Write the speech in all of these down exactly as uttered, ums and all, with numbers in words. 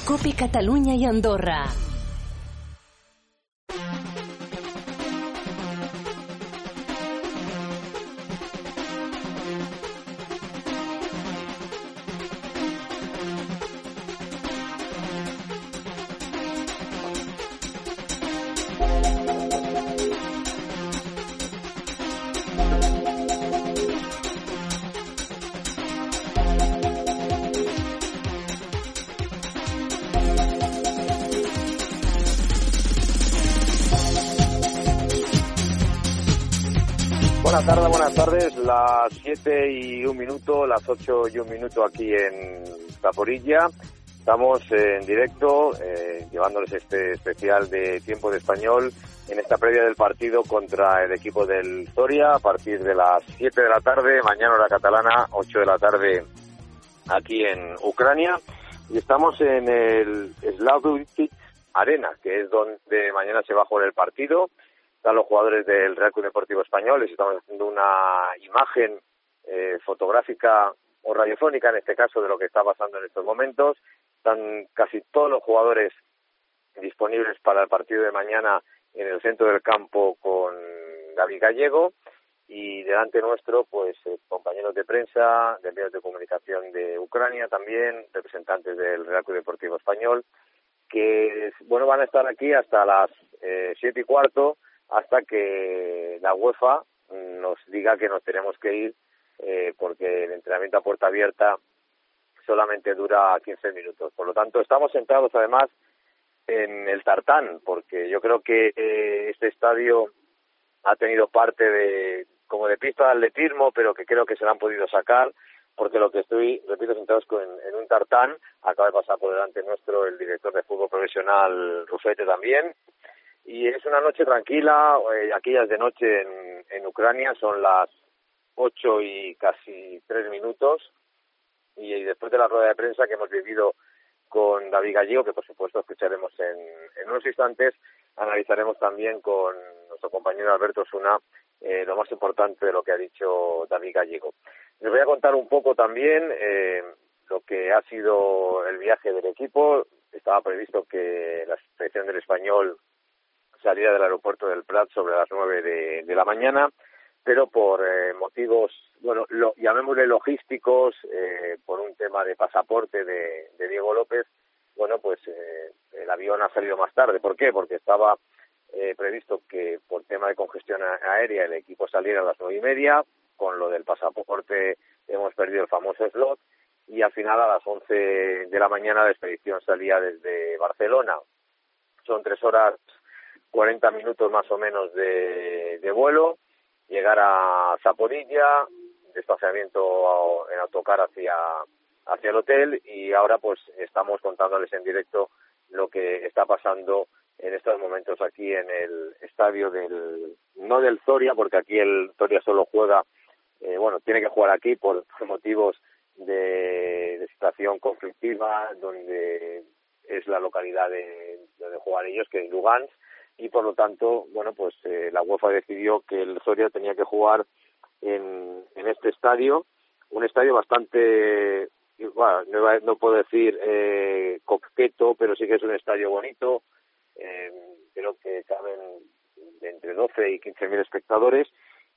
COPE Catalunya i Andorra. Buenas tardes, buenas tardes, las siete y un minuto, las ocho y un minuto aquí en Zaporilla. Estamos en directo, eh, llevándoles este especial de Tiempo de Español en esta previa del partido contra el equipo del Zoria a partir de las siete de la tarde, mañana hora catalana, ocho de la tarde aquí en Ucrania. Y estamos en el Slavutich Arena, que es donde mañana se va a jugar el partido. Están los jugadores del Real Club Deportivo Español, les estamos haciendo una imagen eh, fotográfica o radiofónica, en este caso, de lo que está pasando en estos momentos. Están casi todos los jugadores disponibles para el partido de mañana en el centro del campo con David Gallego, y delante nuestro, pues, eh, compañeros de prensa, de medios de comunicación de Ucrania también, representantes del Real Club Deportivo Español, que, bueno, van a estar aquí hasta las eh, siete y cuarto, hasta que la UEFA nos diga que nos tenemos que ir, eh, porque el entrenamiento a puerta abierta solamente dura quince minutos. Por lo tanto, estamos sentados además en el tartán, porque yo creo que eh, este estadio ha tenido parte de como de pista de atletismo, pero que creo que se la han podido sacar, porque lo que estoy, repito, sentados con, en un tartán. Acaba de pasar por delante nuestro el director de fútbol profesional, Rufete, también. Y es una noche tranquila, eh, aquí ya es de noche en, en Ucrania, son las ocho y casi tres minutos, y, y después de la rueda de prensa que hemos vivido con David Gallego, que por supuesto escucharemos en, en unos instantes, analizaremos también con nuestro compañero Alberto Osuna eh, lo más importante de lo que ha dicho David Gallego. Les voy a contar un poco también eh, lo que ha sido el viaje del equipo. Estaba previsto que la selección del Español salida del aeropuerto del Prat sobre las nueve de, de la mañana, pero por eh, motivos, bueno, lo, llamémosle logísticos, eh, por un tema de pasaporte de, de Diego López, bueno, pues eh, el avión ha salido más tarde. ¿Por qué? Porque estaba eh, previsto que por tema de congestión aérea el equipo saliera a las nueve y media, con lo del pasaporte hemos perdido el famoso slot, y al final a las once de la mañana la expedición salía desde Barcelona. Son tres horas cuarenta minutos más o menos de, de vuelo, llegar a Zaporilla, desplazamiento en autocar hacia, hacia el hotel, y ahora pues estamos contándoles en directo lo que está pasando en estos momentos aquí en el estadio del, no del Zoria, porque aquí el Zoria solo juega, eh, bueno, tiene que jugar aquí por, por motivos de, de situación conflictiva, donde es la localidad de donde juegan ellos, que es Lugansk, y por lo tanto, bueno, pues eh, la UEFA decidió que el Zoria tenía que jugar en, en este estadio, un estadio bastante, bueno, no, no puedo decir eh, coqueto, pero sí que es un estadio bonito, eh, creo que caben de entre doce y quince mil espectadores,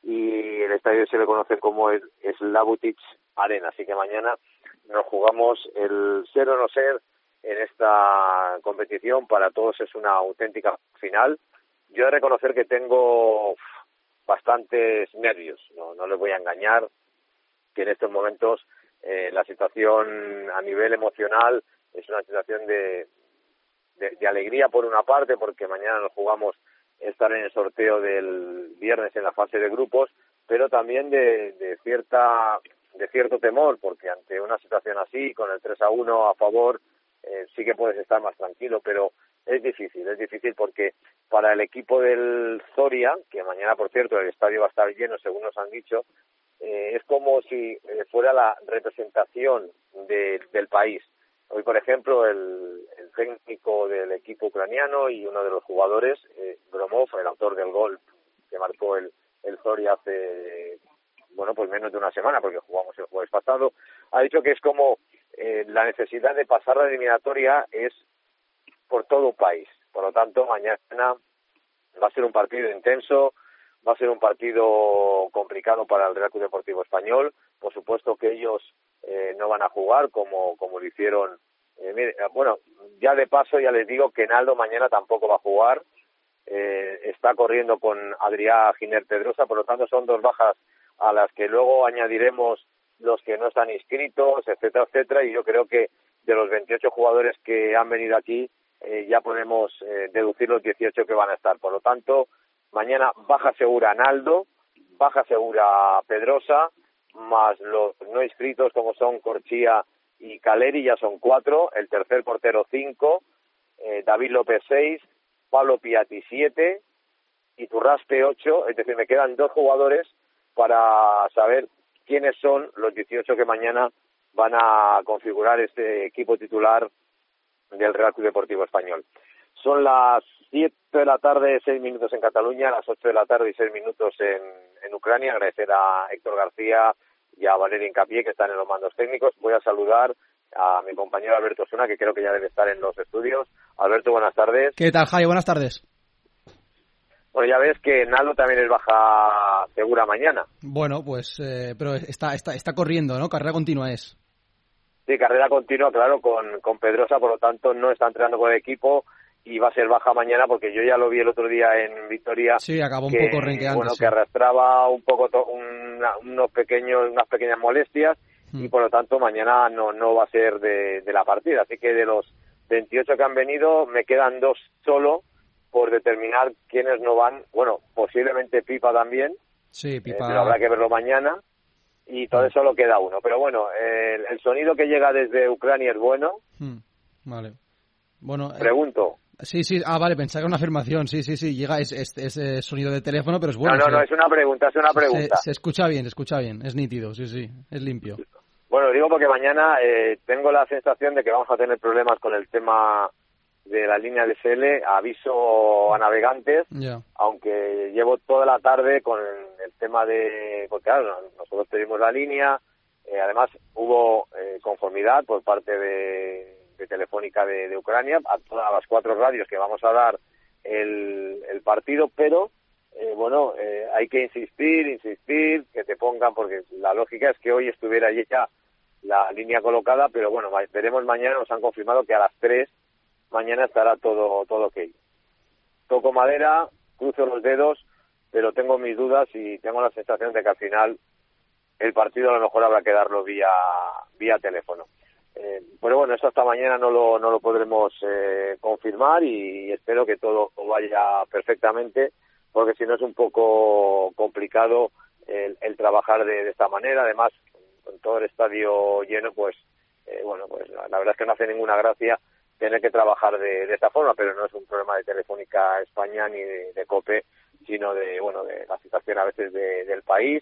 y el estadio se le conoce como el Slavutich Arena, así que mañana nos jugamos el ser o no ser en esta competición. Para todos es una auténtica final. Yo he de reconocer que tengo bastantes nervios, no, no les voy a engañar, que en estos momentos eh, la situación a nivel emocional es una situación de, de, de alegría por una parte, porque mañana nos jugamos estar en el sorteo del viernes en la fase de grupos, pero también de, de cierta de cierto temor, porque ante una situación así, con el tres a uno a favor, Eh, sí que puedes estar más tranquilo, pero es difícil, es difícil porque para el equipo del Zoria, que mañana, por cierto, el estadio va a estar lleno, según nos han dicho, eh, es como si eh, fuera la representación de, del país. Hoy, por ejemplo, el, el técnico del equipo ucraniano y uno de los jugadores, eh, Gromov, el autor del gol que marcó el, el Zoria hace, bueno, pues menos de una semana, porque jugamos el jueves pasado, ha dicho que es como eh, la necesidad de pasar la eliminatoria es por todo un país. Por lo tanto, mañana va a ser un partido intenso, va a ser un partido complicado para el Real Club Deportivo Español. Por supuesto que ellos eh, no van a jugar como, como lo hicieron. Eh, mire, bueno, ya de paso ya les digo que Naldo mañana tampoco va a jugar. Eh, está corriendo con Adrià Giner Pedrosa, por lo tanto son dos bajas a las que luego añadiremos los que no están inscritos, etcétera, etcétera, y yo creo que de los veintiocho jugadores que han venido aquí eh, ya podemos eh, deducir los dieciocho que van a estar. Por lo tanto, mañana baja segura Naldo, baja segura Pedrosa, más los no inscritos como son Corchia y Caleri, ya son cuatro, el tercer portero cinco, eh, David López seis, Pablo Piatti siete, Iturraspe ocho, es decir, me quedan dos jugadores para saber quiénes son los dieciocho que mañana van a configurar este equipo titular del Real Club Deportivo Español. Son las siete de la tarde, seis minutos en Cataluña, las ocho de la tarde y seis minutos en, en Ucrania. Agradecer a Héctor García y a Valeria Incapié, que están en los mandos técnicos. Voy a saludar a mi compañero Alberto Osuna, que creo que ya debe estar en los estudios. Alberto, buenas tardes. ¿Qué tal, Javi? Buenas tardes. Bueno, ya ves que Naldo también es baja segura mañana. Bueno, pues, eh, pero está, está, está corriendo, ¿no? Carrera continua es. Sí, carrera continua, claro, con, con Pedrosa, por lo tanto no está entrenando con el equipo y va a ser baja mañana, porque yo ya lo vi el otro día en Vitoria. Sí, acabó un que, poco renqueando. Bueno, sí. que arrastraba un poco to, una, unos pequeños, unas pequeñas molestias mm. y por lo tanto mañana no, no va a ser de, de la partida. Así que de los veintiocho que han venido, me quedan dos solo por determinar quiénes no van. Bueno, posiblemente Pipa también. Sí, Pipa. Eh, pero habrá que verlo mañana. Y todavía solo queda uno. Pero bueno, eh, el, el sonido que llega desde Ucrania es bueno. Hmm, vale. Bueno. Pregunto. Eh, sí, sí. Ah, vale, pensaba que era una afirmación. Sí, sí, sí. Llega ese es, es, es sonido de teléfono, pero es bueno. No, no, se, no, es una pregunta, es una pregunta. Se, se escucha bien, se escucha bien. Es nítido, sí, sí. Es limpio. Bueno, digo porque mañana eh, tengo la sensación de que vamos a tener problemas con el tema de la línea D S L, aviso a navegantes, yeah. aunque llevo toda la tarde con el tema de, porque claro, nosotros pedimos la línea, eh, además hubo eh, conformidad por parte de, de Telefónica de, de Ucrania a todas las cuatro radios que vamos a dar el, el partido, pero eh, bueno, eh, hay que insistir, insistir, que te pongan, porque la lógica es que hoy estuviera ya la línea colocada, pero bueno, veremos mañana, nos han confirmado que a las tres mañana estará todo todo ok. Toco madera, cruzo los dedos, pero tengo mis dudas y tengo la sensación de que al final el partido a lo mejor habrá que darlo vía vía teléfono. Eh, pero bueno, eso hasta mañana no lo no lo podremos eh, confirmar y espero que todo vaya perfectamente, porque si no es un poco complicado el, el trabajar de, de esta manera. Además, con todo el estadio lleno, pues eh, bueno, pues la, la verdad es que no hace ninguna gracia tener que trabajar de, de esta forma, pero no es un problema de Telefónica España ni de, de COPE, sino de bueno de la situación a veces de, del país,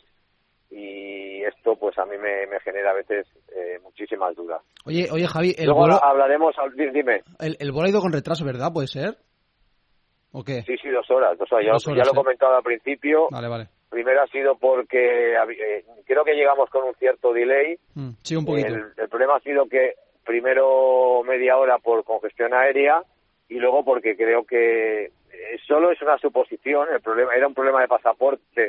y esto pues a mí me, me genera a veces eh, muchísimas dudas. Oye, oye Javi, el Luego vuelo... hablaremos, dime. El, el vuelo ha ido con retraso, ¿verdad? ¿Puede ser? ¿O qué? Sí, sí, dos horas, dos horas. Ya, dos horas, ya lo he ¿eh? comentado al principio. Vale, vale. Primero ha sido porque eh, creo que llegamos con un cierto delay. Mm, sí, un poquito. El, el problema ha sido que primero media hora por congestión aérea y luego porque creo que eh, solo es una suposición. El problema era un problema de pasaporte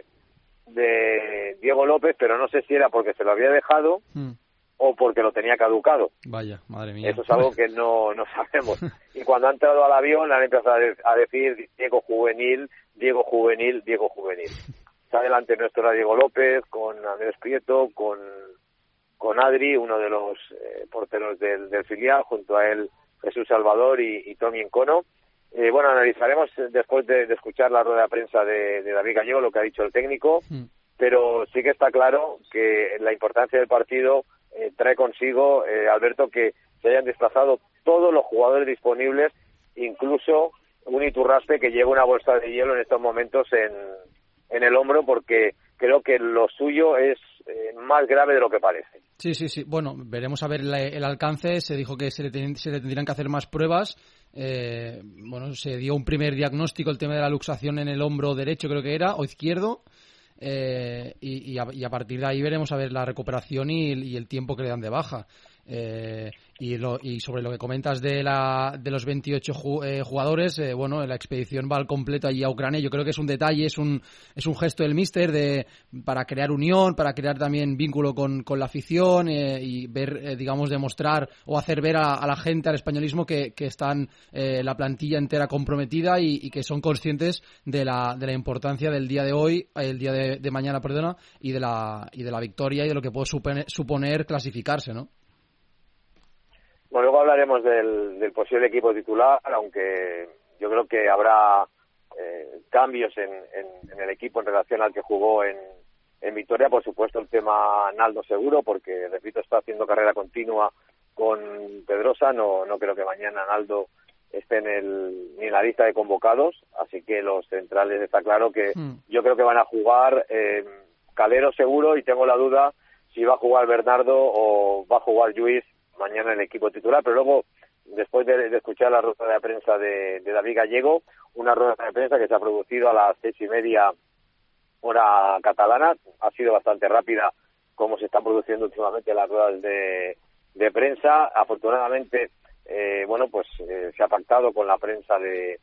de Diego López, pero no sé si era porque se lo había dejado mm. o porque lo tenía caducado. Vaya, madre mía. Eso es algo que no, no sabemos. Y cuando ha entrado al avión han empezado a, de, a decir Diego Juvenil, Diego Juvenil, Diego Juvenil. Está delante nuestro era Diego López, con Andrés Prieto, con con Adri, uno de los eh, porteros del, del filial, junto a él Jesús Salvador y, y Tommy Encono. Eh, bueno, analizaremos después de, de escuchar la rueda de prensa de, de David Gallego lo que ha dicho el técnico, mm. pero sí que está claro que la importancia del partido eh, trae consigo, eh, Alberto, que se hayan desplazado todos los jugadores disponibles, incluso un Iturraspe que lleva una bolsa de hielo en estos momentos en, en el hombro, porque creo que lo suyo es eh, más grave de lo que parece. Sí, sí, sí. Bueno, veremos a ver el, el alcance. Se dijo que se le, ten, se le tendrían que hacer más pruebas. Eh, bueno, se dio un primer diagnóstico, el tema de la luxación en el hombro derecho, creo que era, o izquierdo. Eh, y, y, a, y a partir de ahí veremos a ver la recuperación y, y el tiempo que le dan de baja. Eh, y, lo, y sobre lo que comentas de la de los veintiocho ju, eh, jugadores, eh, bueno, la expedición va al completo allí a Ucrania. Yo creo que es un detalle, es un es un gesto del míster de para crear unión, para crear también vínculo con, con la afición eh, y ver, eh, digamos, demostrar o hacer ver a, a la gente, al españolismo, que, que están eh, la plantilla entera comprometida y, y que son conscientes de la de la importancia del día de hoy, el día de, de mañana, perdona, y de la y de la victoria y de lo que puede suponer, suponer clasificarse, ¿no? Bueno, luego hablaremos del, del posible equipo titular, aunque yo creo que habrá eh, cambios en, en, en el equipo en relación al que jugó en, en Vitoria. Por supuesto, el tema Naldo seguro, porque, repito, está haciendo carrera continua con Pedrosa. No, no creo que mañana Naldo esté en el, ni en la lista de convocados, así que los centrales está claro que mm. yo creo que van a jugar eh, Calero seguro, y tengo la duda si va a jugar Bernardo o va a jugar Lluís mañana en el equipo titular. Pero luego, después de, de escuchar la rueda de prensa de, de David Gallego, una rueda de prensa que se ha producido a las seis y media hora catalana, ha sido bastante rápida, como se están produciendo últimamente las ruedas de, de prensa. Afortunadamente, eh, bueno, pues eh, se ha pactado con la prensa de,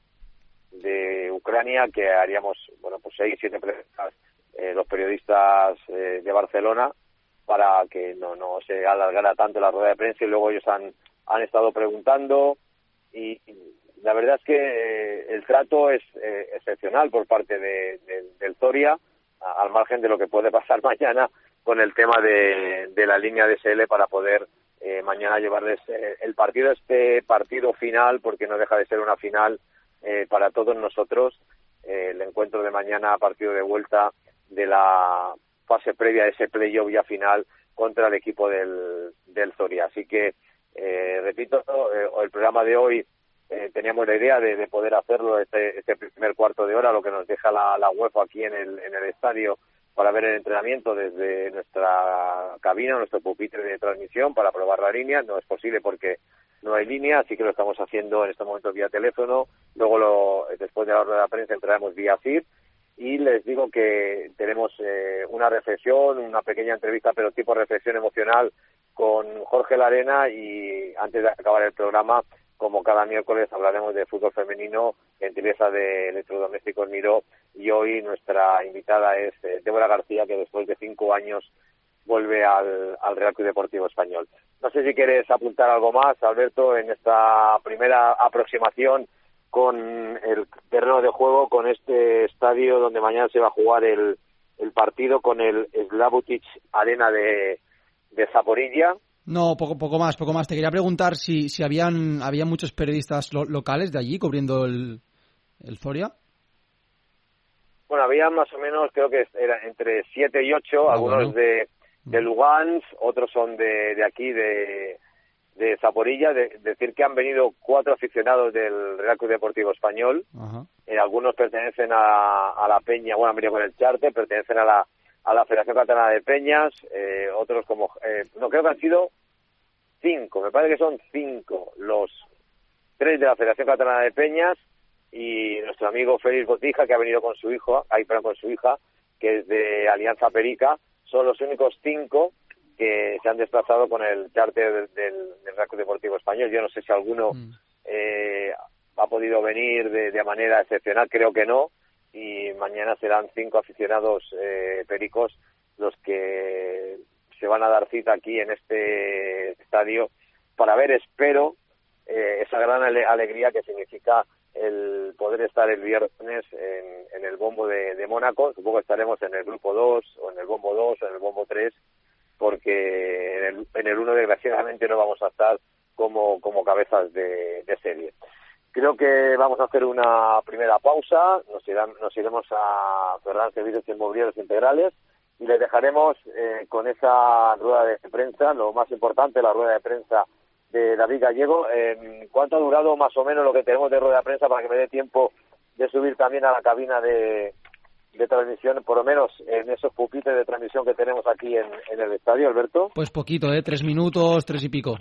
de Ucrania que haríamos, bueno, pues seis, siete preguntas eh, los periodistas eh, de Barcelona, para que no, no se alargara tanto la rueda de prensa, y luego ellos han, han estado preguntando, y, y la verdad es que eh, el trato es eh, excepcional por parte de, de, del Zoria, a, al margen de lo que puede pasar mañana con el tema de, de la línea de S L para poder eh, mañana llevarles eh, el partido, este partido final, porque no deja de ser una final eh, para todos nosotros, eh, el encuentro de mañana, partido de vuelta de la fase previa a ese playoff ya final contra el equipo del, del Zoria. Así que, eh, repito, eh, el programa de hoy eh, teníamos la idea de, de poder hacerlo este, este primer cuarto de hora, lo que nos deja la, la UEFA aquí en el, en el estadio, para ver el entrenamiento desde nuestra cabina, nuestro pupitre de transmisión, para probar la línea. No es posible porque no hay línea, así que lo estamos haciendo en este momento vía teléfono. Luego, lo, después de la rueda de prensa, entraremos vía C I R. Y les digo que tenemos eh, una reflexión, una pequeña entrevista, pero tipo reflexión emocional, con Jorge Larena, y antes de acabar el programa, como cada miércoles, hablaremos de fútbol femenino, gentileza de Electrodomésticos Miró, y hoy nuestra invitada es eh, Débora García, que después de cinco años vuelve al, al Real Club Deportivo Español. No sé si quieres apuntar algo más, Alberto, en esta primera aproximación con el terreno de juego, con este estadio donde mañana se va a jugar el, el partido, con el Slavutich Arena de, de Zaporilla. No, poco poco más, poco más. Te quería preguntar si si habían había muchos periodistas lo, locales de allí cubriendo el, el Zoria. Bueno, había más o menos, creo que eran entre siete y ocho, ah, algunos bueno. de, de Lugansk, otros son de, de aquí, de... de Zaporilla. De, decir que han venido cuatro aficionados del Real Club Deportivo Español. Eh, algunos pertenecen a, a la Peña, bueno, han venido con el charter, pertenecen a la a la Federación Catalana de Peñas, eh, otros como, eh, no, creo que han sido cinco, me parece que son cinco, los tres de la Federación Catalana de Peñas, y nuestro amigo Félix Botija, que ha venido con su hijo, ahí perdón, con su hija, que es de Alianza Perica. Son los únicos cinco que se han desplazado con el charter del, del, del Real Club Deportivo Español. Yo no sé si alguno mm. eh, ha podido venir de, de manera excepcional, creo que no, y mañana serán cinco aficionados eh, pericos los que se van a dar cita aquí en este estadio para ver, espero, eh, esa gran ale- alegría que significa el poder estar el viernes en, en el bombo de, de Mónaco. Supongo que estaremos en el grupo dos, o en el bombo dos, o en el bombo tres, porque en el, en el uno desgraciadamente no vamos a estar como, como cabezas de, de serie. Creo que vamos a hacer una primera pausa, nos, irán, nos iremos a Ferran Servicios Inmobiliarios Integrales, y les dejaremos eh, con esa rueda de prensa, lo más importante, la rueda de prensa de David Gallego. Eh, ¿Cuánto ha durado más o menos lo que tenemos de rueda de prensa, para que me dé tiempo de subir también a la cabina de, de transmisión, por lo menos en esos pupitres de transmisión que tenemos aquí en, en el estadio, Alberto? Pues poquito, ¿eh? Tres minutos, tres y pico.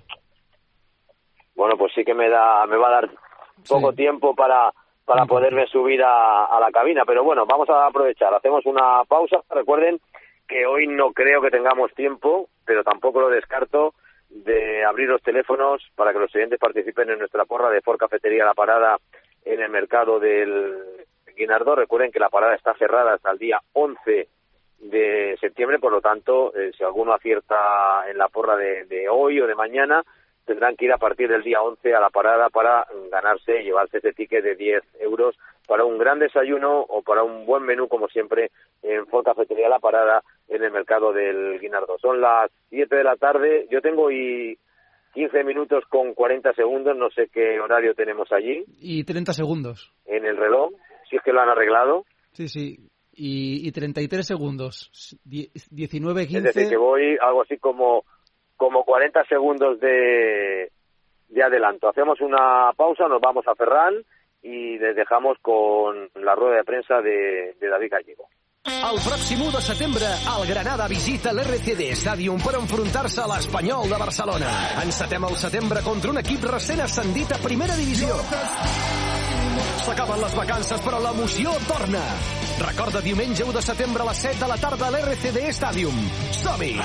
Bueno, pues sí que me da, me va a dar poco sí. tiempo para para poderme subir a, a la cabina, pero bueno, vamos a aprovechar, hacemos una pausa. Recuerden que hoy no creo que tengamos tiempo, pero tampoco lo descarto, de abrir los teléfonos para que los oyentes participen en nuestra porra de Ford Cafetería La Parada en el mercado del Guinardó. Recuerden que la parada está cerrada hasta el día once de septiembre, por lo tanto, eh, si alguno acierta en la porra de, de hoy o de mañana, tendrán que ir a partir del día once a la parada para ganarse y llevarse ese ticket de diez euros para un gran desayuno o para un buen menú, como siempre, en Ford Cafetería La Parada en el mercado del Guinardó. Son las siete de la tarde, yo tengo y quince minutos con cuarenta segundos, no sé qué horario tenemos allí. Y treinta segundos. En el reloj, si es que lo han arreglado. Sí, sí, y, y treinta y tres segundos, diecinueve quince. Es decir, que voy algo así como, como cuarenta segundos de, de adelanto. Hacemos una pausa, nos vamos a Ferran y les dejamos con la rueda de prensa de, de David Gallego. El pròxim u de setembre, el Granada visita l'R C D Stadium per enfrontar-se a l'Espanyol de Barcelona. Encetem el setembre contra un equip recent ascendit a Primera Divisió. S'acaben les vacances, però l'emoció torna. Recorda diumenge u de setembre a les set de la tarda a l'R C D Stadium. Som-hi!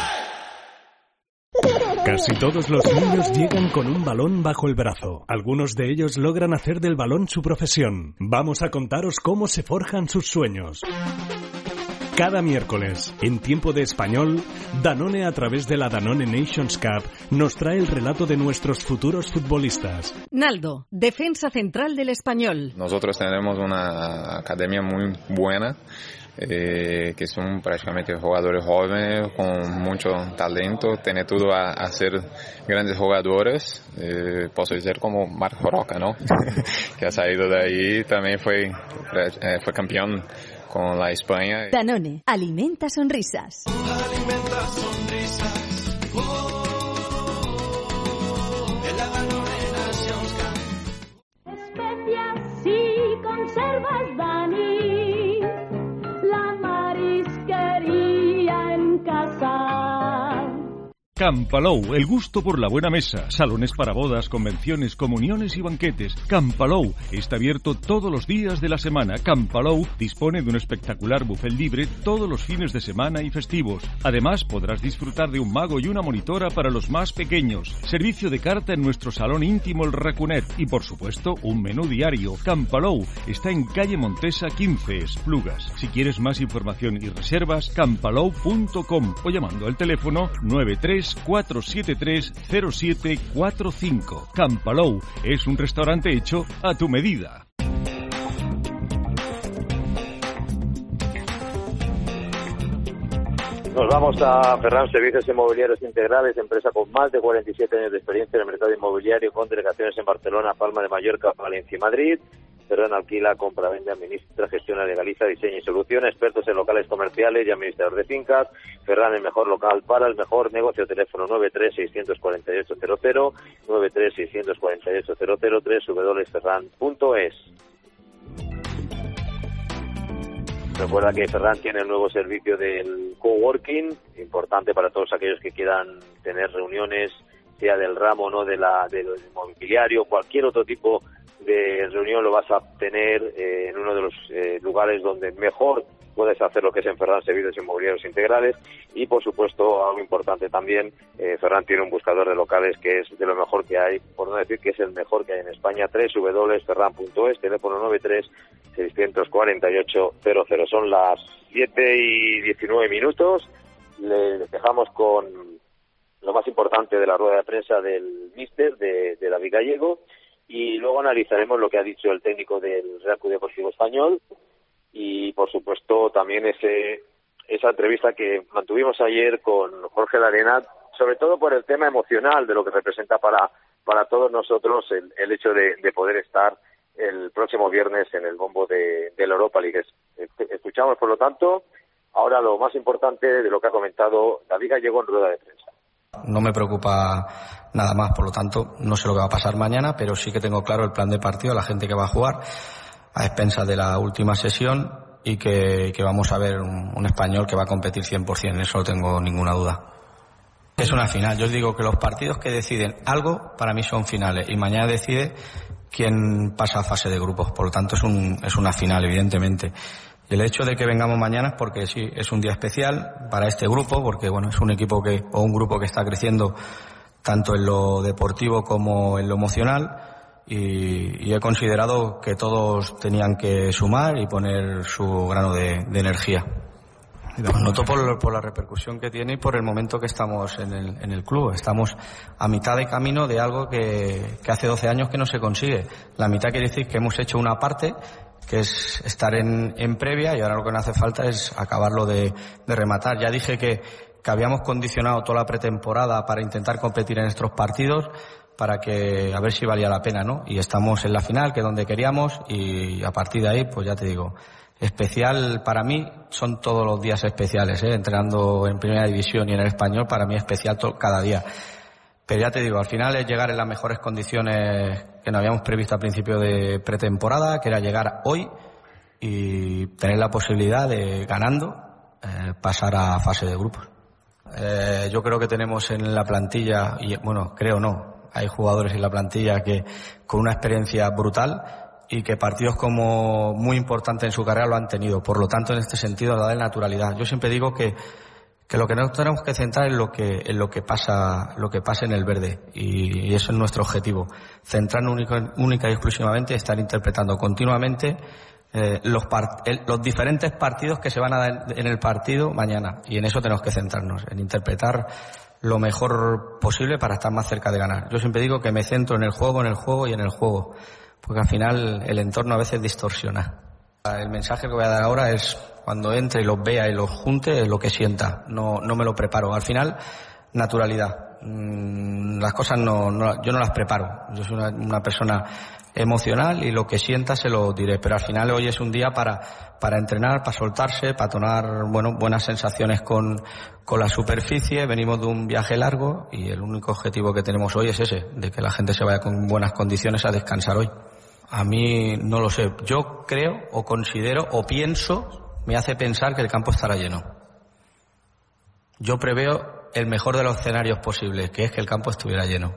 Casi todos los niños llegan con un balón bajo el brazo. Algunos de ellos logran hacer del balón su profesión. Vamos a contaros cómo se forjan sus sueños. Cada miércoles, en Tiempo de Español, Danone, a través de la Danone Nations Cup, nos trae el relato de nuestros futuros futbolistas. Naldo, defensa central del Español. Nosotros tenemos una academia muy buena, eh, que son prácticamente jugadores jóvenes con mucho talento, tiene todo a, a ser grandes jugadores, eh, puedo decir como Marco Roca, ¿no? Que ha salido de ahí, también fue, eh, fue campeón con la España. Danone, alimenta sonrisas. Alimenta sonrisas. Oh, en la Danone Nations Cup. Especias y conservas, Dani. La marisquería en casa. Campalou, el gusto por la buena mesa, salones para bodas, convenciones, comuniones y banquetes. Campalou está abierto todos los días de la semana. Campalou dispone de un espectacular buffet libre todos los fines de semana y festivos. Además, podrás disfrutar de un mago y una monitora para los más pequeños. Servicio de carta en nuestro salón íntimo El Racunet y, por supuesto, un menú diario. Campalou está en calle Montesa quince, Esplugas. Si quieres más información y reservas, campalou punto com o llamando al teléfono nueve tres cuatro siete tres cero siete cuatro cinco. Campalou es un restaurante hecho a tu medida. Nos vamos a Ferran Servicios Inmobiliarios Integrales, empresa con más de cuarenta y siete años de experiencia en el mercado inmobiliario, con delegaciones en Barcelona, Palma de Mallorca, Valencia y Madrid. Ferran alquila, compra, vende, administra, gestiona, legaliza, diseña y soluciona, expertos en locales comerciales y administrador de fincas. Ferran, el mejor local para el mejor negocio. Teléfono nueve tres seis cuatro ocho cero cero, nueve tres seis cuatro ocho cero cero, tres w w w punto ferran punto es. Recuerda que Ferran tiene el nuevo servicio del coworking, importante para todos aquellos que quieran tener reuniones, sea del ramo o no de la, del inmobiliario, cualquier otro tipo de reunión lo vas a tener eh, en uno de los eh, lugares donde mejor puedes hacer lo que es en Ferran Servicios Inmobiliarios Integrales. Y por supuesto, algo importante también, eh, Ferran tiene un buscador de locales que es de lo mejor que hay, por no decir que es el mejor que hay en España, w w w punto ferran punto es, teléfono nueve tres seis cuatro ocho cero cero. Son las siete y diecinueve minutos, les dejamos con lo más importante de la rueda de prensa del míster, de, de David Gallego, y luego analizaremos lo que ha dicho el técnico del Real Club Deportivo Español y, por supuesto, también ese esa entrevista que mantuvimos ayer con Jorge Larenat, sobre todo por el tema emocional de lo que representa para para todos nosotros el, el hecho de, de poder estar el próximo viernes en el bombo de, de la Europa League. Escuchamos, por lo tanto, ahora lo más importante de lo que ha comentado David Gallego en rueda de prensa. No me preocupa nada más, por lo tanto, no sé lo que va a pasar mañana, pero sí que tengo claro el plan de partido, la gente que va a jugar, a expensas de la última sesión, y que, que vamos a ver un, un español que va a competir cien por ciento, eso no tengo ninguna duda. Es una final, yo os digo que los partidos que deciden algo, para mí son finales, y mañana decide quién pasa a fase de grupos, por lo tanto es, un, es una final, evidentemente. Y el hecho de que vengamos mañana es porque sí, es un día especial para este grupo, porque bueno, es un equipo que, o un grupo que está creciendo tanto en lo deportivo como en lo emocional, y, y he considerado que todos tenían que sumar y poner su grano de, de energía. Lo noto por, por la repercusión que tiene y por el momento que estamos en el, en el club. Estamos a mitad de camino de algo que, que hace doce años que no se consigue. La mitad quiere decir que hemos hecho una parte, que es estar en, en previa, y ahora lo que nos hace falta es acabarlo de, de rematar. Ya dije que, que habíamos condicionado toda la pretemporada para intentar competir en estos partidos, para que a ver si valía la pena, ¿no? Y estamos en la final, que es donde queríamos, y a partir de ahí, pues ya te digo, especial para mí son todos los días especiales, ¿eh? Entrenando en Primera División y en el Español, para mí es especial to- cada día. Pero ya te digo, al final es llegar en las mejores condiciones que nos habíamos previsto al principio de pretemporada, que era llegar hoy y tener la posibilidad de, ganando, eh, pasar a fase de grupos. Eh, yo creo que tenemos en la plantilla, y bueno, creo no, hay jugadores en la plantilla que con una experiencia brutal, y que partidos como muy importantes en su carrera lo han tenido. Por lo tanto, en este sentido, da de naturalidad. Yo siempre digo que, que lo que nos tenemos que centrar es lo que, en lo que pasa, lo que pasa en el verde. Y, y eso es nuestro objetivo. Centrarnos única, única y exclusivamente, estar interpretando continuamente eh, los, part, el, los diferentes partidos que se van a dar en el partido mañana. Y en eso tenemos que centrarnos, en interpretar lo mejor posible para estar más cerca de ganar. Yo siempre digo que me centro en el juego, en el juego y en el juego, porque al final el entorno a veces distorsiona. El mensaje que voy a dar ahora es, cuando entre y los vea y los junte, es lo que sienta, no, no me lo preparo. Al final, naturalidad. Las cosas no, no yo no las preparo. Yo soy una, una persona emocional, y lo que sienta se lo diré, pero al final hoy es un día para, para entrenar, para soltarse, para tomar, bueno, buenas sensaciones con, con la superficie. Venimos de un viaje largo y el único objetivo que tenemos hoy es ese, de que la gente se vaya con buenas condiciones a descansar hoy. A mí no lo sé, yo creo o considero o pienso, me hace pensar que el campo estará lleno. Yo preveo el mejor de los escenarios posibles, que es que el campo estuviera lleno.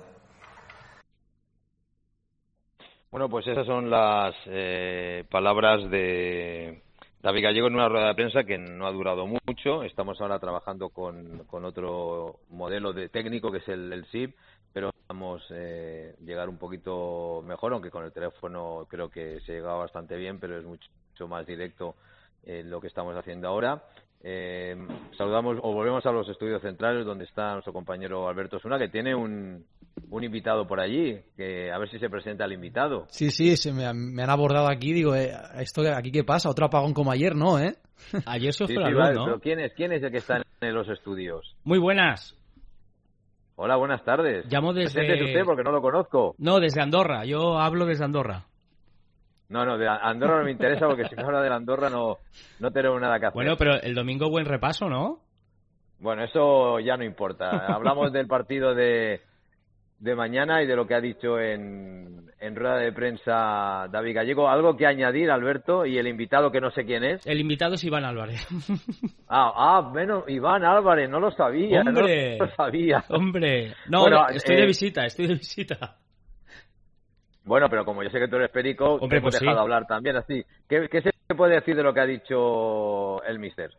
Bueno, pues esas son las eh, palabras de David Gallego en una rueda de prensa que no ha durado mucho. Estamos ahora trabajando con, con otro modelo de técnico, que es el, el S I P, pero vamos a eh, llegar un poquito mejor, aunque con el teléfono creo que se llega bastante bien, pero es mucho, mucho más directo eh, lo que estamos haciendo ahora. Eh, saludamos o volvemos a los estudios centrales, donde está nuestro compañero Alberto Osuna, que tiene un, un invitado por allí, que a ver si se presenta el invitado. Sí, sí, se me, me han abordado aquí, digo, eh, esto aquí qué pasa, otro apagón como ayer, ¿no? ¿Eh? Ayer se fue sí, la sí, luz, vale, ¿no? Pero ¿quién es, quién es el que está en los estudios? Muy buenas. Hola, buenas tardes. Llamo desde... Preséntese usted, porque no lo conozco. No, desde Andorra, yo hablo desde Andorra. No, no, de Andorra no me interesa, porque si me habla de Andorra no, no tenemos nada que hacer. Bueno, pero el domingo buen repaso, ¿no? Bueno, eso ya no importa. Hablamos del partido de, de mañana y de lo que ha dicho en, en rueda de prensa David Gallego. ¿Algo que añadir, Alberto? Y el invitado, que no sé quién es. El invitado es Iván Álvarez. Ah, ah, bueno, Iván Álvarez, no lo sabía. ¡Hombre! No lo sabía. ¡Hombre! No, bueno, estoy eh, de visita, estoy de visita. Bueno, pero como yo sé que tú eres perico, Hombre, te hemos pues dejado sí. hablar también así. ¿Qué, ¿Qué se puede decir de lo que ha dicho el míster?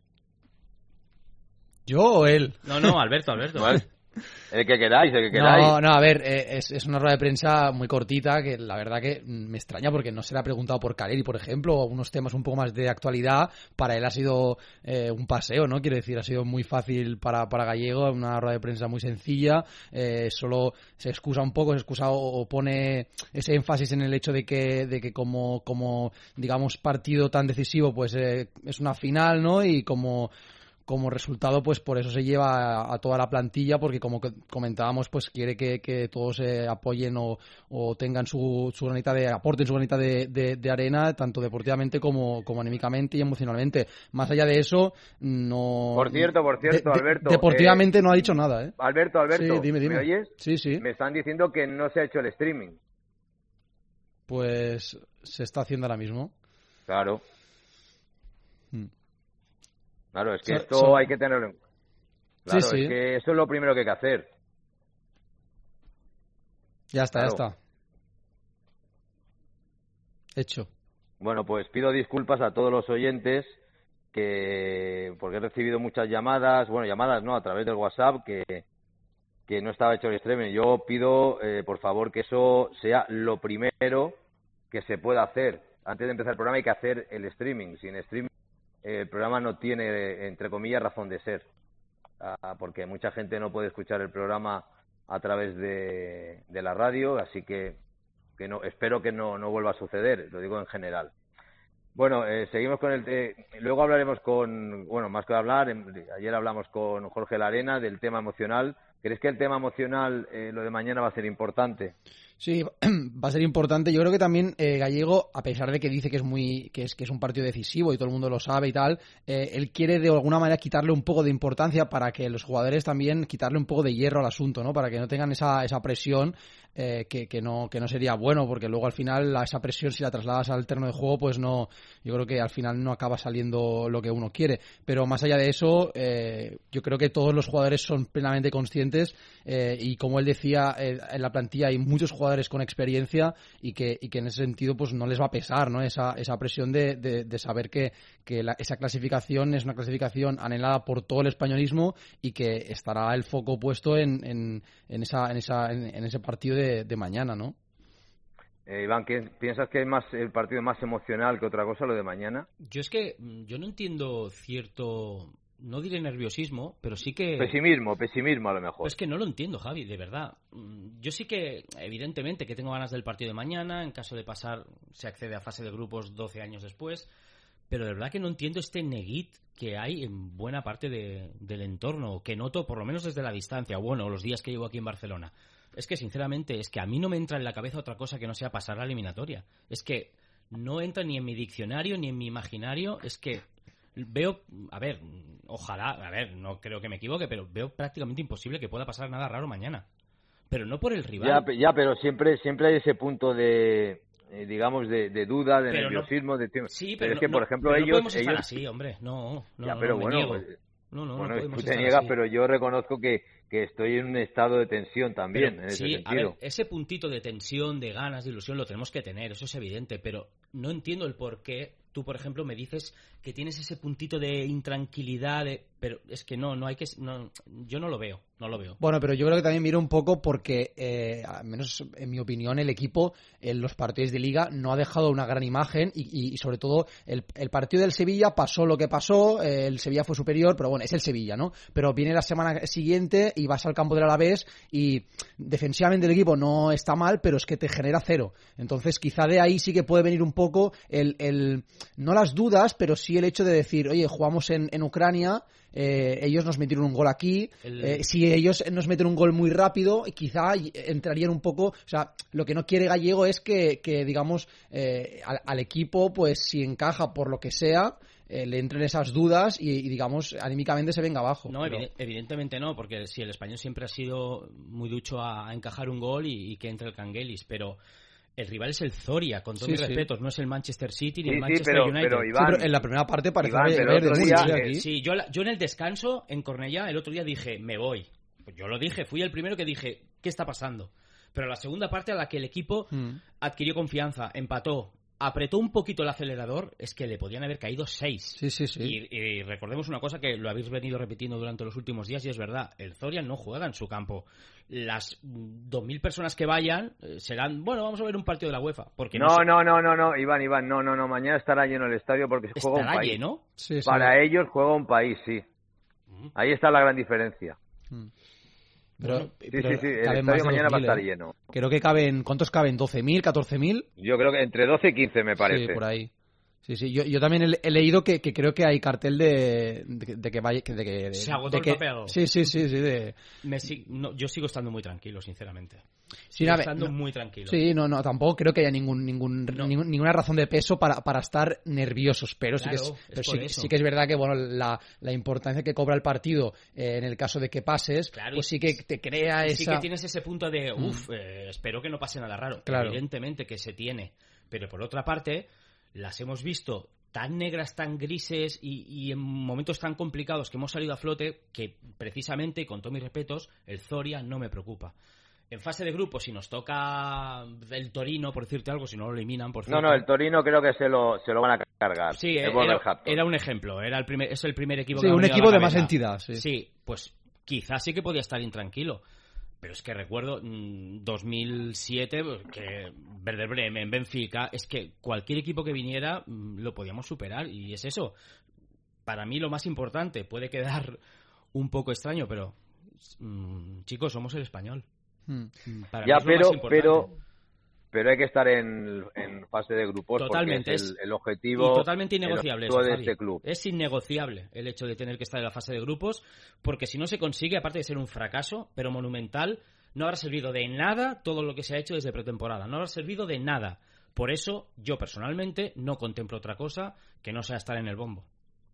¿Yo o él? No, no, Alberto, Alberto. ¿Vale? El que queráis, el que queráis. No, no, a ver, eh, es, es una rueda de prensa muy cortita, que la verdad que me extraña, porque no se le ha preguntado por Caleri, por ejemplo, o unos temas un poco más de actualidad. Para él ha sido eh, un paseo, ¿no? Quiero decir, ha sido muy fácil para, para Gallego, una rueda de prensa muy sencilla, eh, solo se excusa un poco, se excusa o, o pone ese énfasis en el hecho de que, de que como, como, digamos, partido tan decisivo, pues eh, es una final, ¿no? Y como... como resultado, pues por eso se lleva a, a toda la plantilla, porque como que comentábamos, pues quiere que, que todos se eh, apoyen o, o tengan su, su granita de, aporten su granita de, de, de arena, tanto deportivamente como, como anímicamente y emocionalmente. Más allá de eso, no... Por cierto, por cierto, de, de, Alberto... Deportivamente eh, no ha dicho nada, ¿eh? Alberto, Alberto, sí, dime, dime. ¿me oyes? Sí, sí. Me están diciendo que no se ha hecho el streaming. Pues se está haciendo ahora mismo. Claro. Hmm. Claro, es que So, esto so... hay que tenerlo en... Claro, sí, sí. es que eso es lo primero que hay que hacer. Ya está, claro. ya está. Hecho. Bueno, pues pido disculpas a todos los oyentes, que porque he recibido muchas llamadas, bueno, llamadas no, a través del WhatsApp, que, que no estaba hecho el streaming. Yo pido, eh, por favor, que eso sea lo primero que se pueda hacer. Antes de empezar el programa hay que hacer el streaming. Sin streaming eh, el programa no tiene, entre comillas, razón de ser. Ah, porque mucha gente no puede escuchar el programa a través de, de la radio, así que, que no, espero que no, no vuelva a suceder, lo digo en general. Bueno, eh, seguimos con el... Eh, luego hablaremos con... Bueno, más que hablar, ayer hablamos con Jorge Larena del tema emocional. ¿Crees que el tema emocional, eh, lo de mañana, va a ser importante? Sí, va a ser importante. Yo creo que también eh, Gallego, a pesar de que dice que es muy que es que es un partido decisivo y todo el mundo lo sabe y tal, eh, él quiere de alguna manera quitarle un poco de importancia para que los jugadores también quitarle un poco de hierro al asunto, ¿no? Para que no tengan esa esa presión eh, que que no que no sería bueno, porque luego al final la, esa presión, si la trasladas al terreno de juego, pues no, yo creo que al final no acaba saliendo lo que uno quiere. Pero más allá de eso, eh, yo creo que todos los jugadores son plenamente conscientes eh, y como él decía, eh, en la plantilla hay muchos jugadores con experiencia y que y que en ese sentido pues no les va a pesar, ¿no? Esa esa presión de, de, de saber que, que la, esa clasificación es una clasificación anhelada por todo el españolismo y que estará el foco puesto en, en, en esa en esa en, en ese partido de, de mañana, ¿no? Eh, Iván, ¿qué, ¿piensas que es más el partido más emocional que otra cosa lo de mañana? Yo es que yo no entiendo cierto, no diré nerviosismo, pero sí que... Pesimismo, pesimismo a lo mejor. Es que no lo entiendo, Javi, de verdad. Yo sí que, evidentemente, que tengo ganas del partido de mañana. En caso de pasar, se accede a fase de grupos doce años después. Pero de verdad que no entiendo este neguit que hay en buena parte de, del entorno, que noto por lo menos desde la distancia, bueno, los días que llevo aquí en Barcelona. Es que, sinceramente, es que a mí no me entra en la cabeza otra cosa que no sea pasar la eliminatoria. Es que no entra ni en mi diccionario ni en mi imaginario. Es que veo, a ver, ojalá, a ver, no creo que me equivoque, pero veo prácticamente imposible que pueda pasar nada raro mañana. Pero no por el rival. Ya, ya pero siempre siempre hay ese punto de, eh, digamos, de, de duda, de pero nerviosismo. No, de sí, pero, pero es no, que, por no, ejemplo, pero ellos... no podemos ellos... estar así, hombre, no, no, ya, no, pero no, bueno, me niego. Pues, no, no, bueno, no podemos tú te estar niegas, así. pero yo reconozco que, que estoy en un estado de tensión también, pero, en ese sí, sentido. A ver, ese puntito de tensión, de ganas, de ilusión, lo tenemos que tener, eso es evidente, pero no entiendo el por qué tú, por ejemplo, me dices que tienes ese puntito de intranquilidad, de... pero es que no, no hay que... No, yo no lo veo, no lo veo. Bueno, pero yo creo que también miro un poco porque, eh, al menos en mi opinión, el equipo en los partidos de Liga no ha dejado una gran imagen y, y, y sobre todo el, el partido del Sevilla pasó lo que pasó, eh, el Sevilla fue superior, pero bueno, es el Sevilla, ¿no? Pero viene la semana siguiente y vas al campo del Alavés y defensivamente el equipo no está mal, pero es que te genera cero. Entonces quizá de ahí sí que puede venir un poco el... el no las dudas, pero sí el hecho de decir, oye, jugamos en, en Ucrania, eh, ellos nos metieron un gol aquí, el... eh, si ellos nos meten un gol muy rápido, quizá entrarían un poco, o sea, lo que no quiere Gallego es que, que digamos, eh, al, al equipo, pues si encaja por lo que sea, eh, le entren esas dudas y, y, digamos, anímicamente se venga abajo. No, pero... evidentemente no, porque si el español siempre ha sido muy ducho a, a encajar un gol y, y que entre el Canguelis, pero... El rival es el Zoria, con todos sí, mis sí. respetos, no es el Manchester City ni sí, el Manchester sí, pero, United. Pero, Iván, sí, pero en la primera parte parece Iván, ver, ver de día, sí, aquí. Sí, yo, yo en el descanso en Cornellá el otro día dije, me voy. Pues yo lo dije, fui el primero que dije, ¿qué está pasando? Pero la segunda parte a la que el equipo mm. adquirió confianza, empató, apretó un poquito el acelerador, es que le podían haber caído seis. Sí, sí, sí. Y, y recordemos una cosa que lo habéis venido repitiendo durante los últimos días y es verdad, el Zoria no juega en su campo. Las dos mil personas que vayan eh, serán, bueno, vamos a ver un partido de la UEFA. Porque no, no, no, no, no, Iván, Iván, no, no, no, mañana estará lleno el estadio porque se juega un país. ¿Estará lleno? Sí, sí. Para ellos juega un país, sí. Mm. Ahí está la gran diferencia. Mm. Pero, sí, pero sí, sí, el estadio mañana va a estar lleno. Creo que caben, ¿cuántos caben? ¿doce mil, catorce mil? Yo creo que entre doce y quince me parece. Sí, por ahí. Sí, sí, yo, yo también he, he leído que, que creo que hay cartel de, de, de que vaya... De, de, de, Se agotó de el que, papel. Sí, sí, sí, sí. De... Me, no, yo sigo estando muy tranquilo, sinceramente. Sí, sigo ver, estando no, muy tranquilo. Sí, no, no, tampoco creo que haya ningún, ningún, no. ningún ninguna razón de peso para, para estar nerviosos, pero claro, sí que es, es pero sí, eso. sí que es verdad que bueno la, la importancia que cobra el partido eh, en el caso de que pases, claro, pues sí que te crea esa... Sí que tienes ese punto de, uff, mm. eh, espero que no pase nada raro. Claro. Evidentemente que se tiene, pero por otra parte, las hemos visto tan negras, tan grises y, y en momentos tan complicados que hemos salido a flote que precisamente, y con todos mis respetos, el Zoria no me preocupa. En fase de grupo, si nos toca el Torino, por decirte algo, si no lo eliminan, por cierto. No, no, el Torino creo que se lo, se lo van a cargar. Sí, era, era un ejemplo, era el primer, es el primer equipo sí, que un ha equipo de más entidad. Sí. sí, pues quizás sí que podía estar intranquilo. Pero es que recuerdo mmm, dos mil siete, que Werder Bremen, Benfica, es que cualquier equipo que viniera mmm, lo podíamos superar, y es eso. Para mí lo más importante, puede quedar un poco extraño, pero mmm, chicos, somos el Español. Hmm. Para ya, mí es pero, lo más importante. pero, pero hay que estar en, en fase de grupos. Totalmente, porque es el, el objetivo. Y totalmente innegociable eso, de Javi. este club. Es innegociable el hecho de tener que estar en la fase de grupos, porque si no se consigue, aparte de ser un fracaso, pero monumental, no habrá servido de nada todo lo que se ha hecho desde pretemporada. No habrá servido de nada. Por eso, yo personalmente no contemplo otra cosa que no sea estar en el bombo.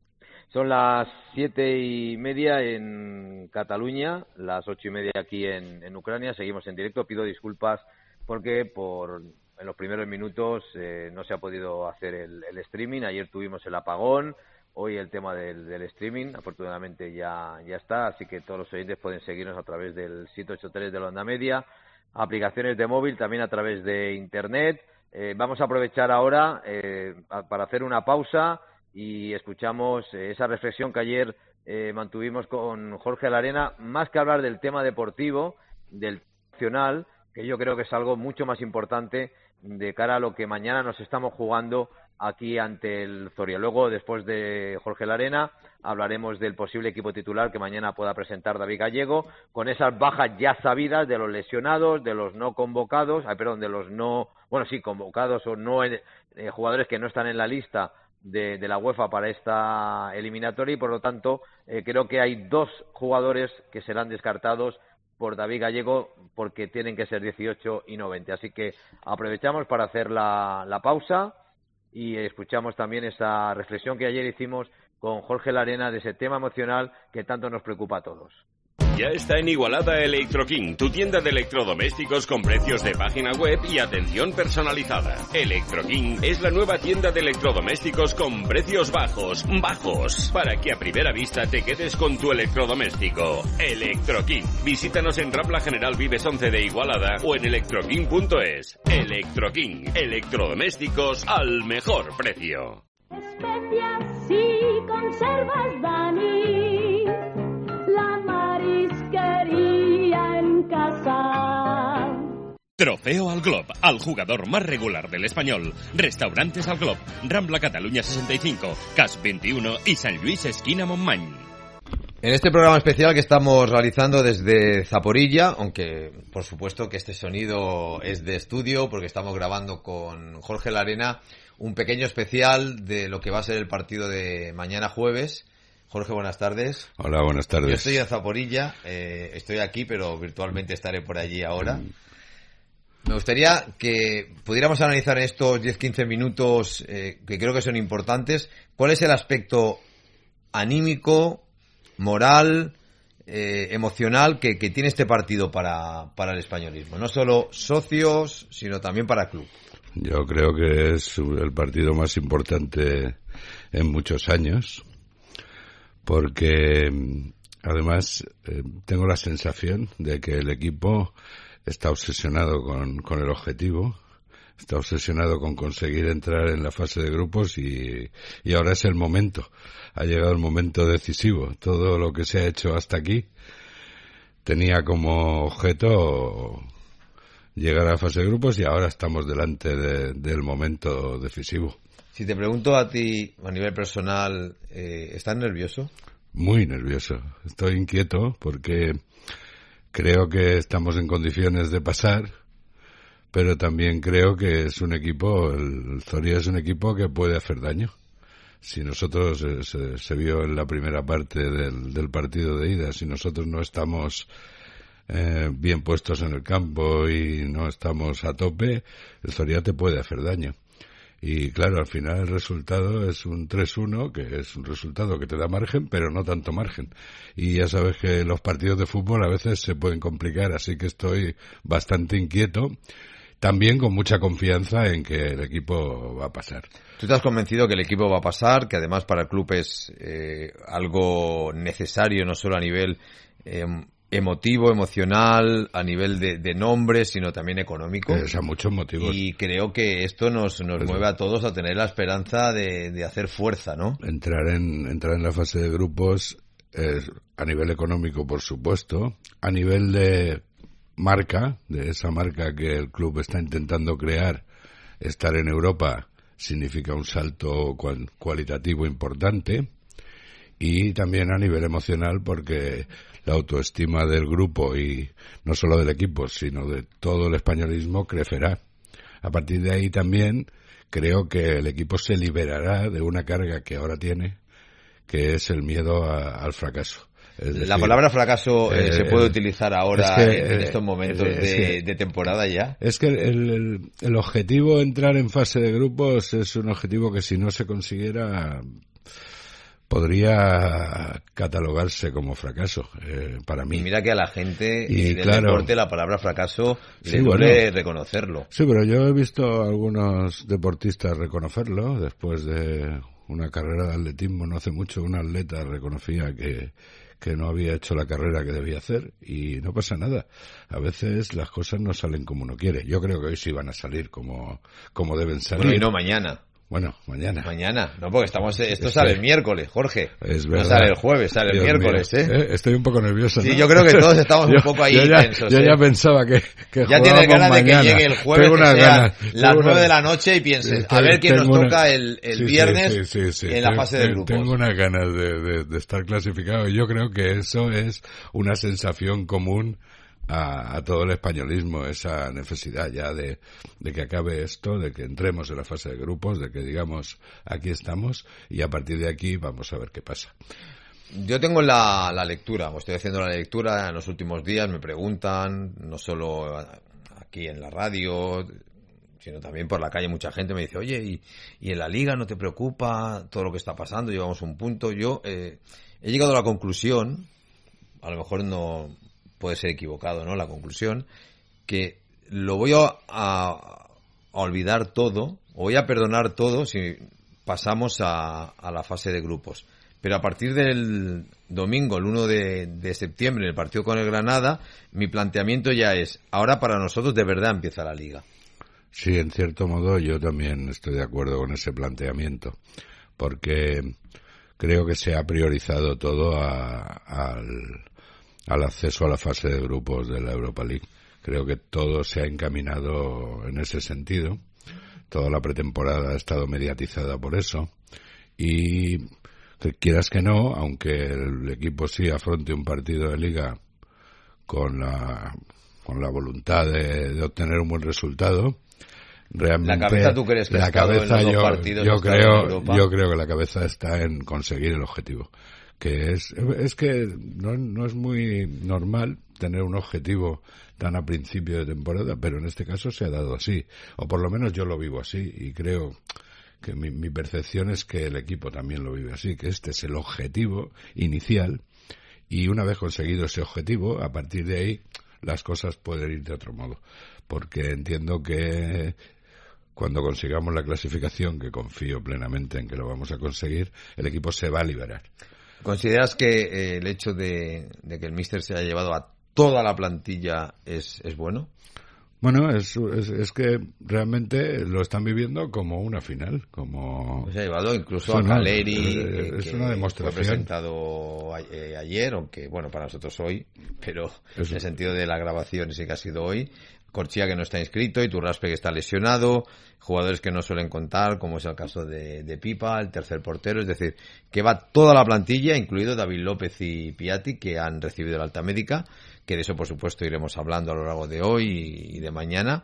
Son las siete y media en Cataluña, las ocho y media aquí en, en Ucrania. Seguimos en directo. Pido disculpas porque por en los primeros minutos eh, no se ha podido hacer el, el streaming. Ayer tuvimos el apagón. Hoy el tema del, del streaming, afortunadamente ya, ya está. Así que todos los oyentes pueden seguirnos a través del siete ocho tres de la onda media, aplicaciones de móvil, también a través de internet. Eh, vamos a aprovechar ahora eh, para hacer una pausa y escuchamos eh, esa reflexión que ayer eh, mantuvimos con Jorge Larena, más que hablar del tema deportivo, del nacional, que yo creo que es algo mucho más importante de cara a lo que mañana nos estamos jugando aquí ante el Zoria. Luego, después de Jorge Larena, hablaremos del posible equipo titular que mañana pueda presentar David Gallego, con esas bajas ya sabidas de los lesionados, de los no convocados, ay, perdón, de los no, bueno, sí, convocados o no eh, jugadores que no están en la lista De, de la UEFA para esta eliminatoria, y por lo tanto eh, creo que hay dos jugadores que serán descartados por David Gallego porque tienen que ser dieciocho y no veinte. Así que aprovechamos para hacer la, la pausa y escuchamos también esa reflexión que ayer hicimos con Jorge Larena de ese tema emocional que tanto nos preocupa a todos. Ya está en Igualada Electro King, tu tienda de electrodomésticos con precios de página web y atención personalizada. Electro King es la nueva tienda de electrodomésticos con precios bajos, bajos, para que a primera vista te quedes con tu electrodoméstico. Electro King. Visítanos en Rambla General Vives once de Igualada o en electroking punto es. Electro King, electrodomésticos al mejor precio. Especias y conservas, Dani. Trofeo al Glob, al jugador más regular del Español. Restaurantes al Glob, Rambla Cataluña sesenta y cinco, Cas veintiuno y San Luis esquina Montmany. En este programa especial que estamos realizando desde Zaporilla, aunque por supuesto que este sonido es de estudio porque estamos grabando con Jorge Larena un pequeño especial de lo que va a ser el partido de mañana jueves. Jorge, buenas tardes. Hola, buenas tardes. Yo estoy en Zaporilla, eh, estoy aquí, pero virtualmente estaré por allí ahora. Mm. Me gustaría que pudiéramos analizar en estos diez a quince minutos, eh, que creo que son importantes, cuál es el aspecto anímico, moral, eh, emocional que, que tiene este partido para, para el españolismo. No solo socios, sino también para el club. Yo creo que es el partido más importante en muchos años, porque además eh, tengo la sensación de que el equipo está obsesionado con, con el objetivo, está obsesionado con conseguir entrar en la fase de grupos y, y ahora es el momento, ha llegado el momento decisivo. Todo lo que se ha hecho hasta aquí tenía como objeto llegar a la fase de grupos y ahora estamos delante de, del momento decisivo. Si te pregunto a ti, a nivel personal, eh, ¿estás nervioso? Muy nervioso, estoy inquieto porque creo que estamos en condiciones de pasar, pero también creo que es un equipo, el Zoria es un equipo que puede hacer daño. Si nosotros, eh, se, se vio en la primera parte del, del partido de ida, si nosotros no estamos eh, bien puestos en el campo y no estamos a tope, el Zoria te puede hacer daño. Y claro, al final el resultado es un tres uno, que es un resultado que te da margen, pero no tanto margen. Y ya sabes que los partidos de fútbol a veces se pueden complicar, así que estoy bastante inquieto, también con mucha confianza en que el equipo va a pasar. ¿Tú estás convencido que el equipo va a pasar, que además para el club es eh, algo necesario, no solo a nivel eh, emotivo, emocional, a nivel de, de nombre, sino también económico? Es a muchos motivos. Y creo que esto nos, nos mueve a todos a tener la esperanza de, de hacer fuerza, ¿no? Entrar en, entrar en la fase de grupos, es, a nivel económico, por supuesto, a nivel de marca, de esa marca que el club está intentando crear. Estar en Europa significa un salto cual, cualitativo importante, y también a nivel emocional, porque la autoestima del grupo, y no solo del equipo, sino de todo el españolismo, crecerá. A partir de ahí también creo que el equipo se liberará de una carga que ahora tiene, que es el miedo a, al fracaso. Es decir, la palabra fracaso eh, eh, se puede utilizar ahora es que, en, en estos momentos es, es de, que, de temporada ya. Es que el, el, el objetivo, entrar en fase de grupos, es un objetivo que si no se consiguiera podría catalogarse como fracaso, eh, para mí. Y mira que a la gente y, del claro, deporte la palabra fracaso sí, le duele bueno, reconocerlo. Sí, pero yo he visto a algunos deportistas reconocerlo después de una carrera de atletismo. No hace mucho un atleta reconocía que que no había hecho la carrera que debía hacer, y no pasa nada. A veces las cosas no salen como uno quiere. Yo creo que hoy sí van a salir como, como deben salir. Bueno, y no mañana. Bueno, mañana. Mañana, no, porque estamos, esto es sale que, el miércoles, Jorge. Es verdad. No sale el jueves, sale Dios el miércoles, mío. ¿eh? ¿eh? Estoy un poco nervioso, Sí, ¿no? yo creo que todos estamos yo, un poco ahí yo ya, tensos. Yo ¿eh? ya pensaba que, que ya tiene ganas de que mañana. llegue el jueves, tengo que una sea ganas, las nueve una... de la noche y pienses, a ver quién nos una... toca el, el sí, viernes sí, sí, sí, sí. en la tengo, fase de grupos. Tengo unas ganas de, de, de estar clasificado, y yo creo que eso es una sensación común A, a todo el españolismo, esa necesidad ya de, de que acabe esto, de que entremos en la fase de grupos, de que digamos aquí estamos, y a partir de aquí vamos a ver qué pasa. Yo tengo la, la lectura, o estoy haciendo la lectura en los últimos días, me preguntan, no solo aquí en la radio, sino también por la calle. Mucha gente me dice, oye, ¿y, y en la Liga no te preocupa todo lo que está pasando? Llevamos un punto. Yo eh, he llegado a la conclusión, a lo mejor no puede ser equivocado, ¿no? La conclusión, que lo voy a, a, a olvidar todo, o voy a perdonar todo si pasamos a, a la fase de grupos. Pero a partir del domingo, el uno de, de septiembre, el partido con el Granada, mi planteamiento ya es, ahora para nosotros de verdad empieza la Liga. Sí, en cierto modo yo también estoy de acuerdo con ese planteamiento, porque creo que se ha priorizado todo a, al... al acceso a la fase de grupos de la Europa League. Creo que todo se ha encaminado en ese sentido. Toda la pretemporada ha estado mediatizada por eso. Y que quieras que no, aunque el equipo sí afronte un partido de Liga con la, con la voluntad de, de obtener un buen resultado, realmente la cabeza, ¿tú crees que la ha estado cabeza en los yo, dos partidos yo creo en Europa? Yo creo que la cabeza está en conseguir el objetivo, que es es que no, no es muy normal tener un objetivo tan a principio de temporada, pero en este caso se ha dado así, o por lo menos yo lo vivo así, y creo que mi, mi percepción es que el equipo también lo vive así, que este es el objetivo inicial, y una vez conseguido ese objetivo, a partir de ahí las cosas pueden ir de otro modo, porque entiendo que cuando consigamos la clasificación, que confío plenamente en que lo vamos a conseguir, el equipo se va a liberar. ¿Consideras que eh, el hecho de, de que el míster se haya llevado a toda la plantilla es, es bueno? Bueno, es, es, es que realmente lo están viviendo como una final, como... Pues se ha llevado incluso Eso a no, Caleri, eh, es que una demostración. fue presentado a, eh, ayer, aunque bueno, para nosotros hoy, pero Eso. En el sentido de la grabación sí que ha sido hoy. Corchia, que no está inscrito, y Turraspe, que está lesionado, jugadores que no suelen contar, como es el caso de, de Pipa, el tercer portero, es decir, que va toda la plantilla, incluido David López y Piatti, que han recibido la alta médica, que de eso por supuesto iremos hablando a lo largo de hoy y, y de mañana,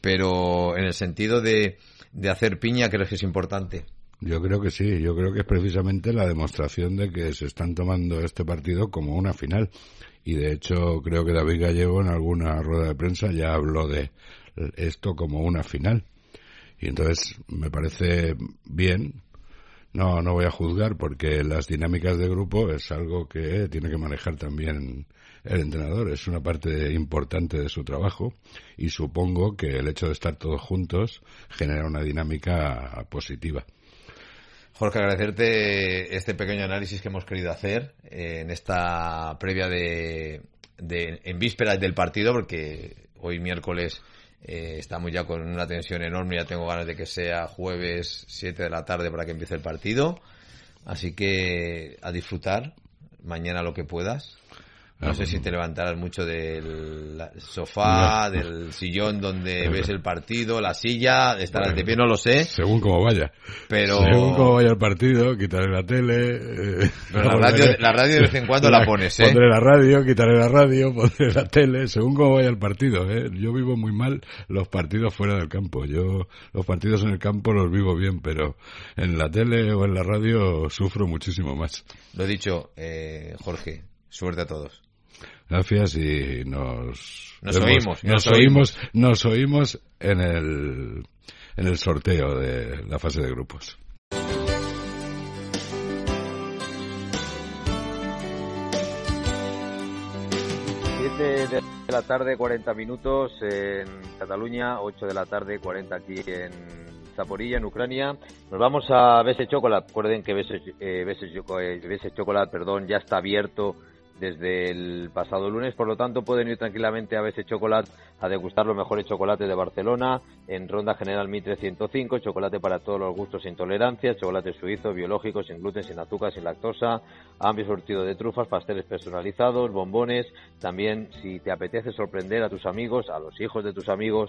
pero en el sentido de, de hacer piña, ¿crees que es importante? Yo creo que sí, yo creo que es precisamente la demostración de que se están tomando este partido como una final. Y de hecho creo que David Gallego en alguna rueda de prensa ya habló de esto como una final. Y entonces me parece bien. No, no voy a juzgar, porque las dinámicas de grupo es algo que tiene que manejar también el entrenador. Es una parte importante de su trabajo, y supongo que el hecho de estar todos juntos genera una dinámica positiva. Jorge, agradecerte este pequeño análisis que hemos querido hacer eh, en esta previa de, de en vísperas del partido, porque hoy miércoles eh, estamos ya con una tensión enorme, ya tengo ganas de que sea jueves siete de la tarde para que empiece el partido, así que a disfrutar mañana lo que puedas. No Ah, sé si bueno. te levantarás mucho del sofá, No. del sillón donde ves el partido, la silla, estarás de pie, no lo sé. Según cómo vaya. Pero... Según cómo vaya el partido, quitaré la tele. Eh, Pero la radio, la radio de vez en cuando la pones, ¿eh? Pondré la radio, quitaré la radio, pondré la tele, según cómo vaya el partido, ¿eh? Yo vivo muy mal los partidos fuera del campo. Yo los partidos en el campo los vivo bien, pero en la tele o en la radio sufro muchísimo más. Lo dicho, eh, Jorge, suerte a todos. Gracias y nos Nos oímos, nos, nos oímos, nos oímos en el en el sorteo de la fase de grupos. siete de la tarde, cuarenta minutos en Cataluña, ocho de la tarde, cuarenta aquí en Zaporilla, en Ucrania. Nos vamos a Bese Chocolate. Recuerden que Bese, eh, Bese, Bese Chocolate, perdón, ya está abierto desde el pasado lunes, por lo tanto pueden ir tranquilamente a Bese Chocolate a degustar los mejores chocolates de Barcelona en Ronda General Mitre ciento cinco, chocolate para todos los gustos e intolerancias, chocolate suizo, biológico, sin gluten, sin azúcar, sin lactosa, amplio surtido de trufas, pasteles personalizados, bombones. También, si te apetece sorprender a tus amigos, a los hijos de tus amigos,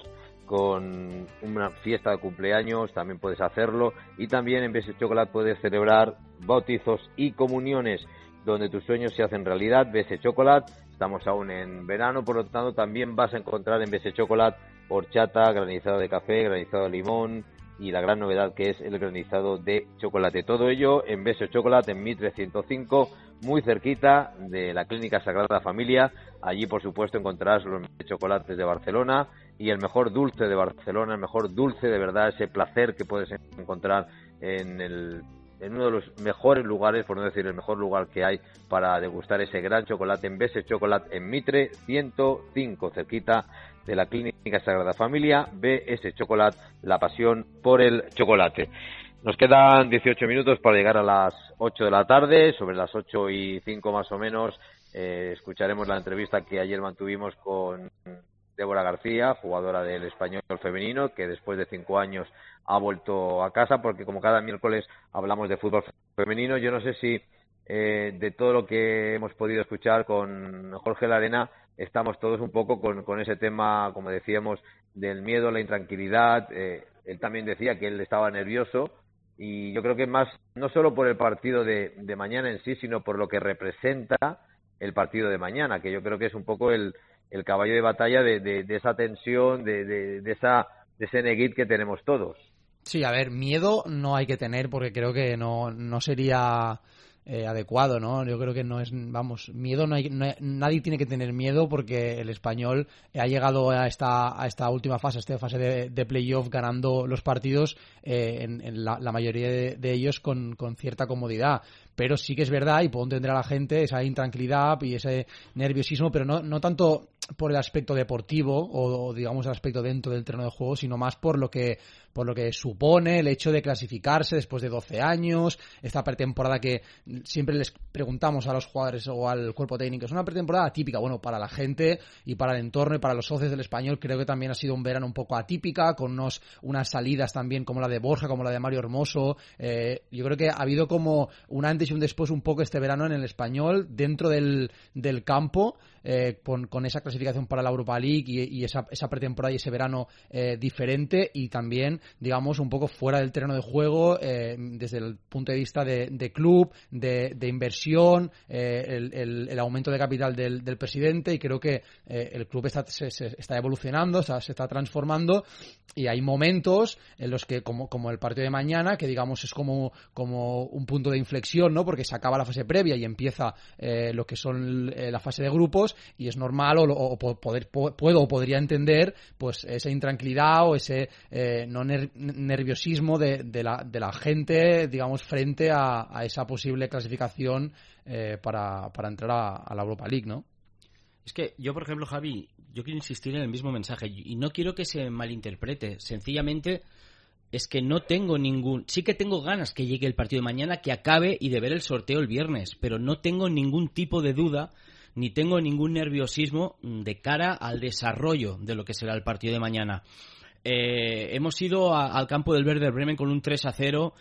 con una fiesta de cumpleaños, también puedes hacerlo. Y también en Bese Chocolate puedes celebrar bautizos y comuniones, donde tus sueños se hacen realidad. Bese Chocolate, estamos aún en verano, por lo tanto también vas a encontrar en Bese Chocolate horchata, granizado de café, granizado de limón y la gran novedad que es el granizado de chocolate. Todo ello en Bese Chocolate, en Mitre ciento cinco, muy cerquita de la Clínica Sagrada Familia. Allí, por supuesto, encontrarás los mejores chocolates de Barcelona y el mejor dulce de Barcelona, el mejor dulce de verdad, ese placer que puedes encontrar en el en uno de los mejores lugares, por no decir el mejor lugar que hay para degustar ese gran chocolate, en Bese Chocolate, en Mitre ciento cinco, cerquita de la Clínica Sagrada Familia. Bese Chocolate, la pasión por el chocolate. Nos quedan dieciocho minutos para llegar a las ocho de la tarde. Sobre las ocho y cinco más o menos eh, escucharemos la entrevista que ayer mantuvimos con Débora García, jugadora del Español femenino, que después de cinco años ha vuelto a casa, porque como cada miércoles hablamos de fútbol femenino, yo no sé si eh, de todo lo que hemos podido escuchar con Jorge Larena, estamos todos un poco con, con ese tema, como decíamos, del miedo, la intranquilidad. Eh, él también decía que él estaba nervioso, y yo creo que más, no solo por el partido de, de mañana en sí, sino por lo que representa el partido de mañana, que yo creo que es un poco el el caballo de batalla de, de, de esa tensión, de, de, de, esa, de ese neguit que tenemos todos. Sí, a ver, miedo no hay que tener porque creo que no, no sería eh, adecuado, ¿no? Yo creo que no es, vamos, miedo no hay, no hay, nadie tiene que tener miedo porque el Español ha llegado a esta, a esta última fase, a esta fase de, de playoff ganando los partidos, eh, en, en la, la mayoría de, de ellos con, con cierta comodidad. Pero sí que es verdad, y puedo entender a la gente, esa intranquilidad y ese nerviosismo, pero no, no tanto por el aspecto deportivo o, o digamos el aspecto dentro del terreno de juego, sino más por lo que por lo que supone el hecho de clasificarse después de doce años, esta pretemporada que siempre les preguntamos a los jugadores o al cuerpo técnico, es una pretemporada atípica. Bueno, para la gente y para el entorno y para los socios del Español creo que también ha sido un verano un poco atípica, con unos unas salidas también como la de Borja, como la de Mario Hermoso. Eh, yo creo que ha habido como un antes y un después un poco este verano en el Español dentro del, del campo, eh, con, con esa clasificación para la Europa League y, y esa, esa pretemporada y ese verano eh, diferente, y también, digamos, un poco fuera del terreno de juego, eh, desde el punto de vista de, de club, de, de inversión, eh, el, el, el aumento de capital del, del presidente, y creo que eh, el club está, se, se está evolucionando, se, se está transformando, y hay momentos en los que, como, como el partido de mañana, que digamos es como, como un punto de inflexión, ¿no? Porque se acaba la fase previa y empieza eh, lo que son eh, la fase de grupos, y es normal o, o poder, puedo o podría entender pues esa intranquilidad o ese eh, no ner- nerviosismo de, de, la, de la gente, digamos, frente a, a esa posible clasificación eh, para, para entrar a, a la Europa League, ¿no? Es que yo, por ejemplo, Javi, yo quiero insistir en el mismo mensaje y no quiero que se malinterprete. Sencillamente es que no tengo ningún... Sí que tengo ganas que llegue el partido de mañana, que acabe y de ver el sorteo el viernes, pero no tengo ningún tipo de duda ni tengo ningún nerviosismo de cara al desarrollo de lo que será el partido de mañana. Eh, hemos ido a, al campo del Werder Bremen con un tres a cero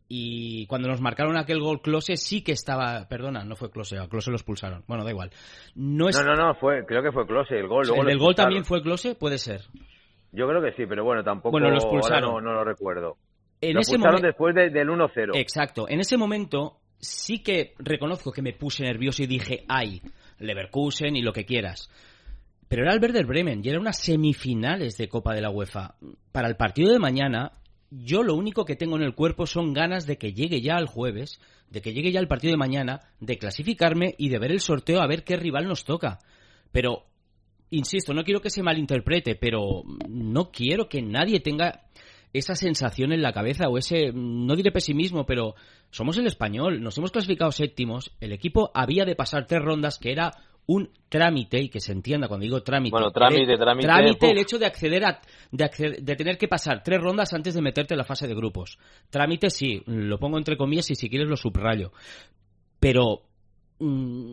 Y cuando nos marcaron aquel gol Klose sí que estaba... Perdona, no fue Klose, a Klose lo expulsaron. Bueno, da igual. No, es... no, no, no, fue, creo que fue Klose el gol. Luego ¿El del gol también fue Klose? Puede ser. Yo creo que sí, pero bueno, tampoco bueno, lo expulsaron. Ahora no, no lo recuerdo. En lo ese expulsaron momen... después de, del uno cero. Exacto. En ese momento sí que reconozco que me puse nervioso y dije, ay, Leverkusen y lo que quieras. Pero era el Werder Bremen y eran unas semifinales de Copa de la UEFA. Para el partido de mañana... Yo lo único que tengo en el cuerpo son ganas de que llegue ya el jueves, de que llegue ya el partido de mañana, de clasificarme y de ver el sorteo a ver qué rival nos toca. Pero, insisto, no quiero que se malinterprete, pero no quiero que nadie tenga esa sensación en la cabeza o ese, no diré pesimismo, pero somos el Español, nos hemos clasificado séptimos, el equipo había de pasar tres rondas que era... un trámite, y que se entienda cuando digo trámite. Bueno, trámite, el, trámite. Trámite el hecho de acceder a, de acceder, de tener que pasar tres rondas antes de meterte en la fase de grupos. Trámite sí, lo pongo entre comillas y si quieres lo subrayo. Pero mmm,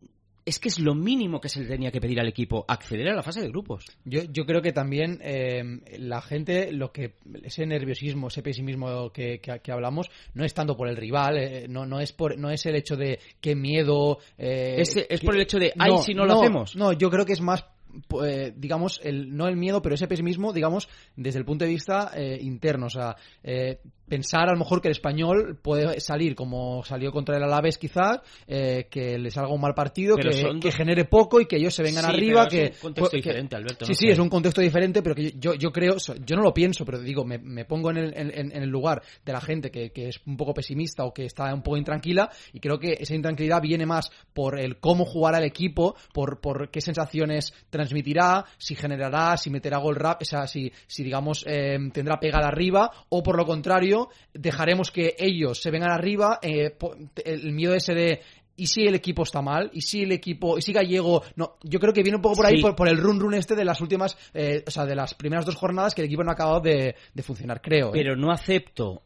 es que es lo mínimo que se le tenía que pedir al equipo, acceder a la fase de grupos. Yo, yo creo que también eh, la gente, lo que ese nerviosismo, ese pesimismo que, que, que hablamos, no es tanto por el rival, eh, no, no es por, no es el hecho de qué miedo... Eh, es es que, por el hecho de, ay, no, si no, no lo hacemos. No, yo creo que es más... Eh, digamos, el, no el miedo, pero ese pesimismo, digamos, desde el punto de vista eh, interno. O sea, eh, pensar a lo mejor que el Español puede salir como salió contra el Alavés quizás, eh, que le salga un mal partido, que, dos... que genere poco y que ellos se vengan sí, arriba. Pero que, es un contexto que, diferente, Alberto. Sí, no sí, sé. es un contexto diferente, pero que yo, yo creo, yo no lo pienso, pero digo, me, me pongo en el, en, en el lugar de la gente que, que es un poco pesimista o que está un poco intranquila, y creo que esa intranquilidad viene más por el cómo jugará el equipo, por, por qué sensaciones transmitirá, si generará, si meterá gol rap, o sea, si, si digamos eh, tendrá pegada arriba, o por lo contrario dejaremos que ellos se vengan arriba, eh, el miedo ese de ¿y si el equipo está mal? ¿Y si el equipo, y si Gallego? No, yo creo que viene un poco por ahí, sí. por, por el run run este de las últimas, eh, o sea, de las primeras dos jornadas que el equipo no ha acabado de, de funcionar, creo. ¿eh? Pero no acepto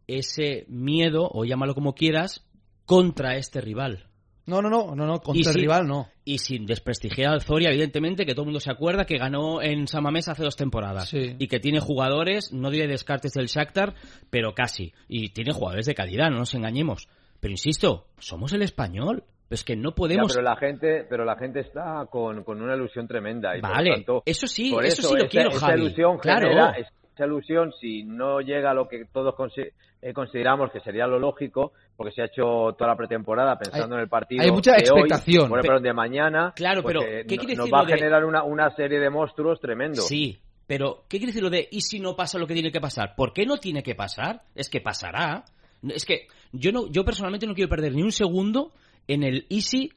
ese miedo, o llámalo como quieras, contra este rival. No, no, no, no, no contra y el sin, rival no. Y sin desprestigiar al Zoria, evidentemente, que todo el mundo se acuerda que ganó en San Mamés hace dos temporadas. Sí. Y que tiene jugadores, no diré descartes del Shakhtar, pero casi. Y tiene jugadores de calidad, no nos engañemos. Pero insisto, somos el Español. Es que no podemos... Ya, pero la gente, pero la gente está con, con una ilusión tremenda. Y vale, por lo tanto, eso sí, por eso, eso sí lo esa, quiero, esa Javi. Ilusión claro. genera, esa ilusión, si no llega a lo que todos consi- eh, consideramos que sería lo lógico, porque se ha hecho toda la pretemporada pensando hay, en el partido hay mucha de expectación. hoy, bueno, pero de mañana, claro, pues, pero eh, ¿qué quiere nos decir va lo a generar de... una, una serie de monstruos tremendos. Sí, pero ¿qué quiere decir lo de ¿y si no pasa lo que tiene que pasar? ¿Por qué no tiene que pasar? Es que pasará. Es que yo no, yo personalmente no quiero perder ni un segundo en el easy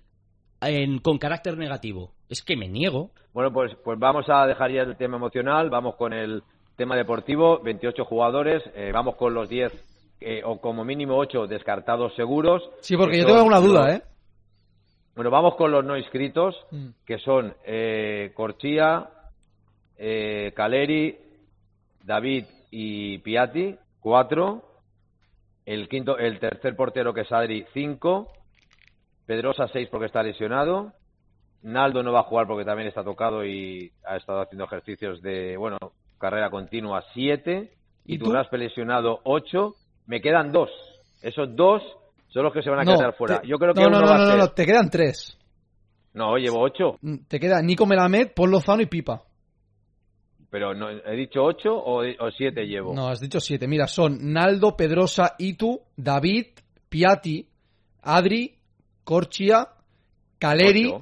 en, con carácter negativo. Es que me niego. Bueno, pues, pues vamos a dejar ya el tema emocional, vamos con el tema deportivo, veintiocho jugadores, eh, vamos con los diez eh, o como mínimo ocho descartados seguros. Sí, porque yo tengo alguna duda, los... ¿eh? Bueno, vamos con los no inscritos, mm. que son eh, Corchia, eh, Caleri, David y Piatti, cuatro. El quinto, el tercer portero, que es Adri, cinco. Pedrosa, seis, porque está lesionado. Naldo no va a jugar porque también está tocado y ha estado haciendo ejercicios de, bueno, carrera continua, siete. Y, ¿Y Turraspe lesionado, ocho. Me quedan dos. Esos dos son los que se van a no, quedar fuera. Te... Yo creo que no, uno no, no, va no, a ser... no, no, te quedan tres. No, llevo ocho. Te queda Nico Melamed, Paul Lozano y Pipa. Pero no, ¿he dicho ocho o, o siete llevo? No, has dicho siete. Mira, son Naldo, Pedrosa, Itu, David, Piatti, Adri, Corchia, Caleri, ocho.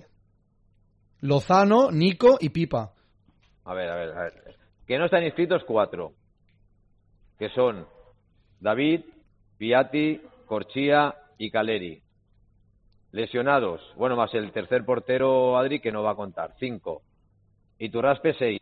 Lozano, Nico y Pipa. A ver, a ver, a ver. Que no están inscritos cuatro. Que son David, Piatti, Corchia y Caleri. Lesionados, bueno, más el tercer portero Adri, que no va a contar, cinco. Iturraspe, seis.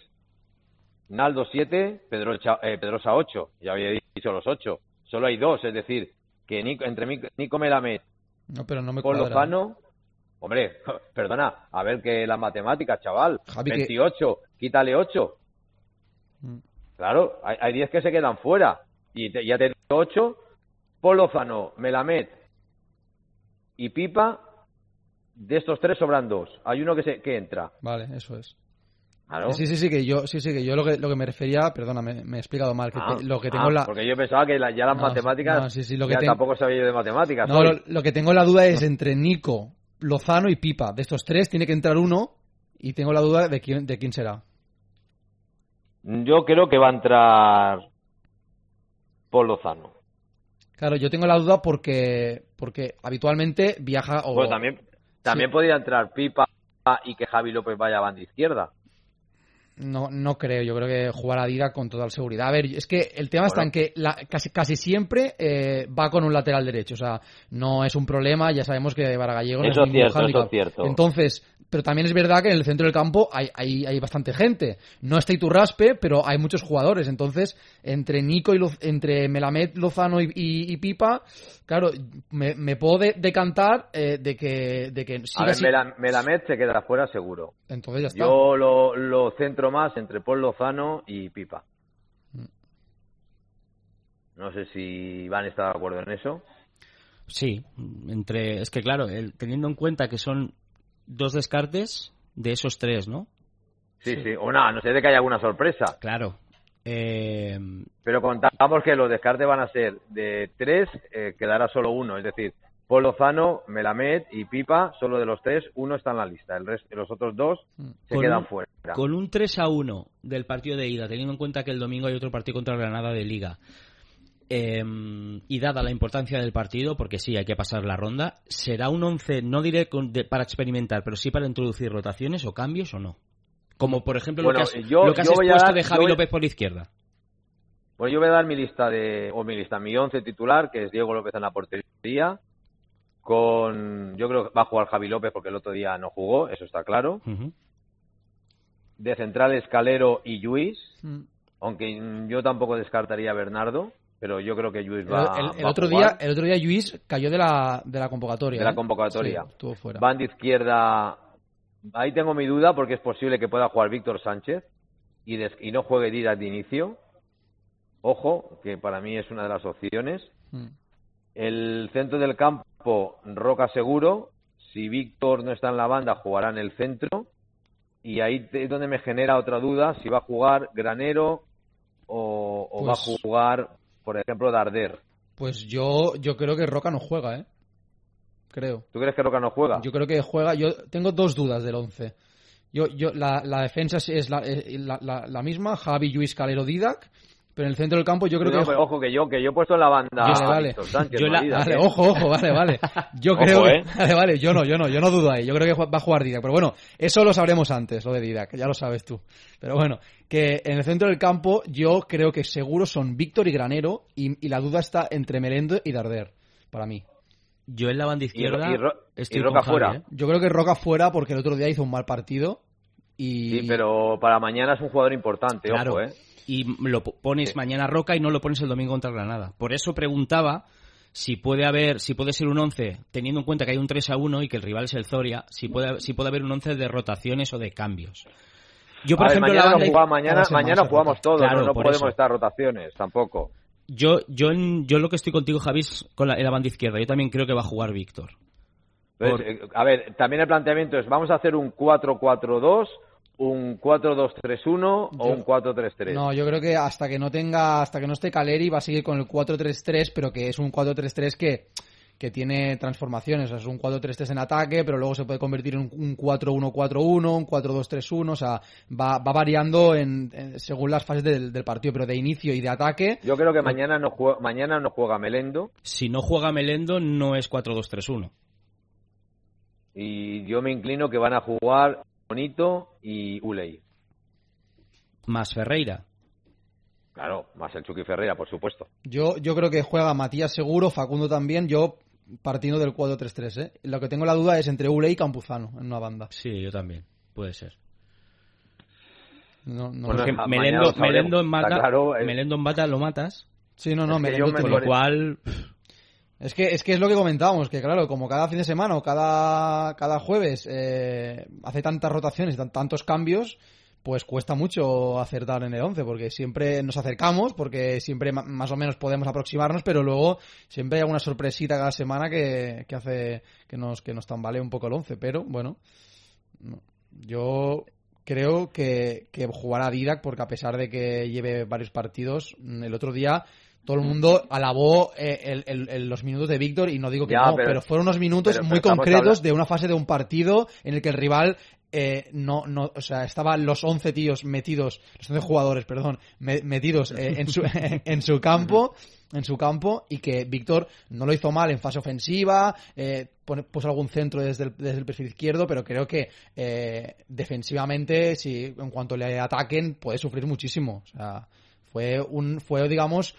Naldo, siete. Pedrosa, eh, Pedrosa, ocho. Ya había dicho los ocho. Solo hay dos, es decir, que Nico, entre Nico Melamed, no, pero no me Paul Lozano, hombre, perdona, a ver que las matemáticas, chaval. Javi, veintiocho, que... quítale ocho. Mm. Claro, hay, hay diez que se quedan fuera. Y te, ya te digo ocho. Paul Lozano, Melamed y Pipa, de estos tres sobran dos. Hay uno que se que entra. Vale, eso es. Claro. Sí, sí, sí, que yo, sí, sí, que yo lo que, lo que me refería, perdona, me, me he explicado mal, que Ah, te- lo que tengo ah, la... porque yo pensaba que la- ya las No, matemáticas, no, sí, sí, lo que ya tengo- tampoco sabía yo de matemáticas. No, hoy. lo, lo que tengo la duda es entre Nico, Lozano y Pipa. De estos tres tiene que entrar uno y tengo la duda de quién, de quién será. Yo creo que va a entrar Paul Lozano. Claro, yo tengo la duda porque porque habitualmente viaja o... Pues también, también podría entrar Pipa y que Javi López vaya a banda izquierda. No, no creo, yo creo que jugará Didac con total seguridad. A ver, es que el tema está en que la- casi, casi siempre eh, va con un lateral derecho, o sea, no es un problema, ya sabemos que Baragallego no Eso es es ningún cierto, eso hándicap. es cierto. Entonces, pero también es verdad que en el centro del campo hay, hay, hay bastante gente. No está Iturraspe, pero hay muchos jugadores. Entonces, entre Nico y Lo- entre Melamed, Lozano y, y- y Pipa, claro, me, me puedo de- decantar eh, de que de que A siga ver, así. Mela- Melamed se quedará fuera seguro. Entonces ya está. Yo lo, lo centro más entre Paul Lozano y Pipa. No sé si van a estar de acuerdo en eso. Sí, entre es que claro, el- teniendo en cuenta que son dos descartes de esos tres, ¿no? Sí, sí. O nada, no sé de que haya alguna sorpresa. Claro. Eh, Pero contamos que los descartes van a ser de tres, eh, quedará solo uno. Es decir, Paul Lozano, Melamed y Pipa, solo de los tres, uno está en la lista. El resto, los otros dos se con quedan un- fuera. Con un tres a uno del partido de ida, teniendo en cuenta que el domingo hay otro partido contra el Granada de Liga, eh, y dada la importancia del partido, porque sí, hay que pasar la ronda, ¿será un once, no diré con- de- para experimentar, pero sí para introducir rotaciones o cambios o no? Como por ejemplo Bueno, lo que has, yo- lo que has yo voy a expuesto dar- de yo Javi voy- López por la izquierda. Pues yo voy a dar mi lista de, o mi lista, mi once titular, que es Diego López en la portería, con, yo creo que va a jugar Javi López porque el otro día no jugó, eso está claro. Ujú. De centrales Calero y Lluís, Mm. aunque mm, yo tampoco descartaría a Bernardo, pero yo creo que Lluís El, va, el- el va a otro jugar. día, el otro día Lluís cayó de la, de la convocatoria. De la ¿eh? convocatoria. Sí, estuvo fuera. Banda izquierda, ahí tengo mi duda porque es posible que pueda jugar Víctor Sánchez y, des- y no juegue Díaz de inicio. Ojo, que para mí es una de las opciones. Mm. El centro del campo, Roca seguro. Si Víctor no está en la banda, jugará en el centro. Y ahí es donde me genera otra duda, si va a jugar Granero o, o va a Pues- jugar, por ejemplo, Darder. Pues yo, yo creo que Roca no juega, ¿eh? Creo. ¿Tú crees que Roca no juega? Yo creo que juega. Yo tengo dos dudas del once. Yo, yo, la, la defensa es- es la, eh, la, la- la misma, Javi, Lluís, Calero, Didac. Pero en el centro del campo yo creo No, que... pero ojo, que yo, que yo he puesto en la banda Vale, a vale. Víctor Sánchez, Yo no la- a Díaz, vale, ¿eh? ojo, ojo, vale, vale. Yo Ojo, creo que... ¿eh? Vale, vale, yo no, yo no, yo no dudo ahí. Yo creo que va a jugar Didac. Pero bueno, eso lo sabremos antes, lo de Didac, ya lo sabes tú. Pero bueno, que en el centro del campo yo creo que seguro son Víctor y Granero y, y la duda está entre Melendo y Darder, para mí. Yo en la banda izquierda y Ro- estoy y Roca con Javi, fuera. ¿eh? Yo creo que Roca fuera porque el otro día hizo un mal partido y... Sí, pero para mañana es un jugador importante, Claro. ojo, ¿eh? Y lo po- pones mañana Roca y no lo pones el domingo contra Granada. Por eso preguntaba si puede haber, si puede ser un once, teniendo en cuenta que hay un tres a uno y que el rival es el Zoria, si puede, si puede haber un once de rotaciones o de cambios. Yo, por A ver, ejemplo, mañana, la no banda- jugamos, mañana, Cada semana mañana se jugamos rota. todos, Claro, no, no por podemos eso. estar rotaciones, tampoco. Yo, yo, en, yo lo que estoy contigo, Javi, es con la, en la banda izquierda. Yo también creo que va a jugar Víctor. Entonces, eh, a ver, también el planteamiento es, ¿vamos a hacer un cuatro cuatro dos, un cuatro dos tres uno o Yo- un cuatro tres tres? No, yo creo que hasta que no tenga, hasta que no esté Caleri va a seguir con el cuatro tres tres, pero que es un cuatro tres tres que, que tiene transformaciones. O sea, es un cuatro tres tres en ataque, pero luego se puede convertir en un- un cuatro uno cuatro uno, un cuatro dos tres uno, o sea, va, va variando en, en- según las fases del, del partido, pero de inicio y de ataque. Yo creo que mañana no juega, mañana no juega Melendo Si no juega Melendo, no es cuatro dos tres uno. y yo me inclino que van a jugar Bonito y Uley. Más Ferreira. Claro, más el Chucky Ferreira, por supuesto. Yo, yo creo que juega Matías seguro, Facundo también, yo partiendo del cuatro tres tres, ¿eh? Lo que tengo la duda es entre Ule y Campuzano en una banda. Sí, yo también. Puede ser. No, no. Bueno, Porque ma- mañana Melendo, lo sabremos. Melendo en Está bata, claro, eh. Melendo en bata lo matas. Sí, no, no, Es que Melendo yo me te- Con lo cual, Es que, es que es lo que comentábamos, que claro, como cada fin de semana o cada, cada jueves eh, hace tantas rotaciones y tan- tantos cambios, pues cuesta mucho acertar en el once, porque siempre nos acercamos, porque siempre ma- más o menos podemos aproximarnos, pero luego siempre hay alguna sorpresita cada semana que, que hace que nos, que nos tambalee un poco el once, pero bueno, no. Yo creo que, que jugará Didac, porque a pesar de que lleve varios partidos, el otro día todo el mundo alabó eh, el, el, el, los minutos de Víctor, y no digo que ya, no, pero, pero fueron unos minutos pero, muy pero concretos hablando... de una fase de un partido en el que el rival eh, no, no, o sea, estaban los once tíos metidos, los once jugadores, perdón, me, metidos eh, en su en su campo, en su campo, y que Víctor no lo hizo mal en fase ofensiva, eh, puso algún centro desde el, desde el perfil izquierdo, pero creo que eh, defensivamente, si en cuanto le ataquen, puede sufrir muchísimo. O sea, fue un, fue digamos,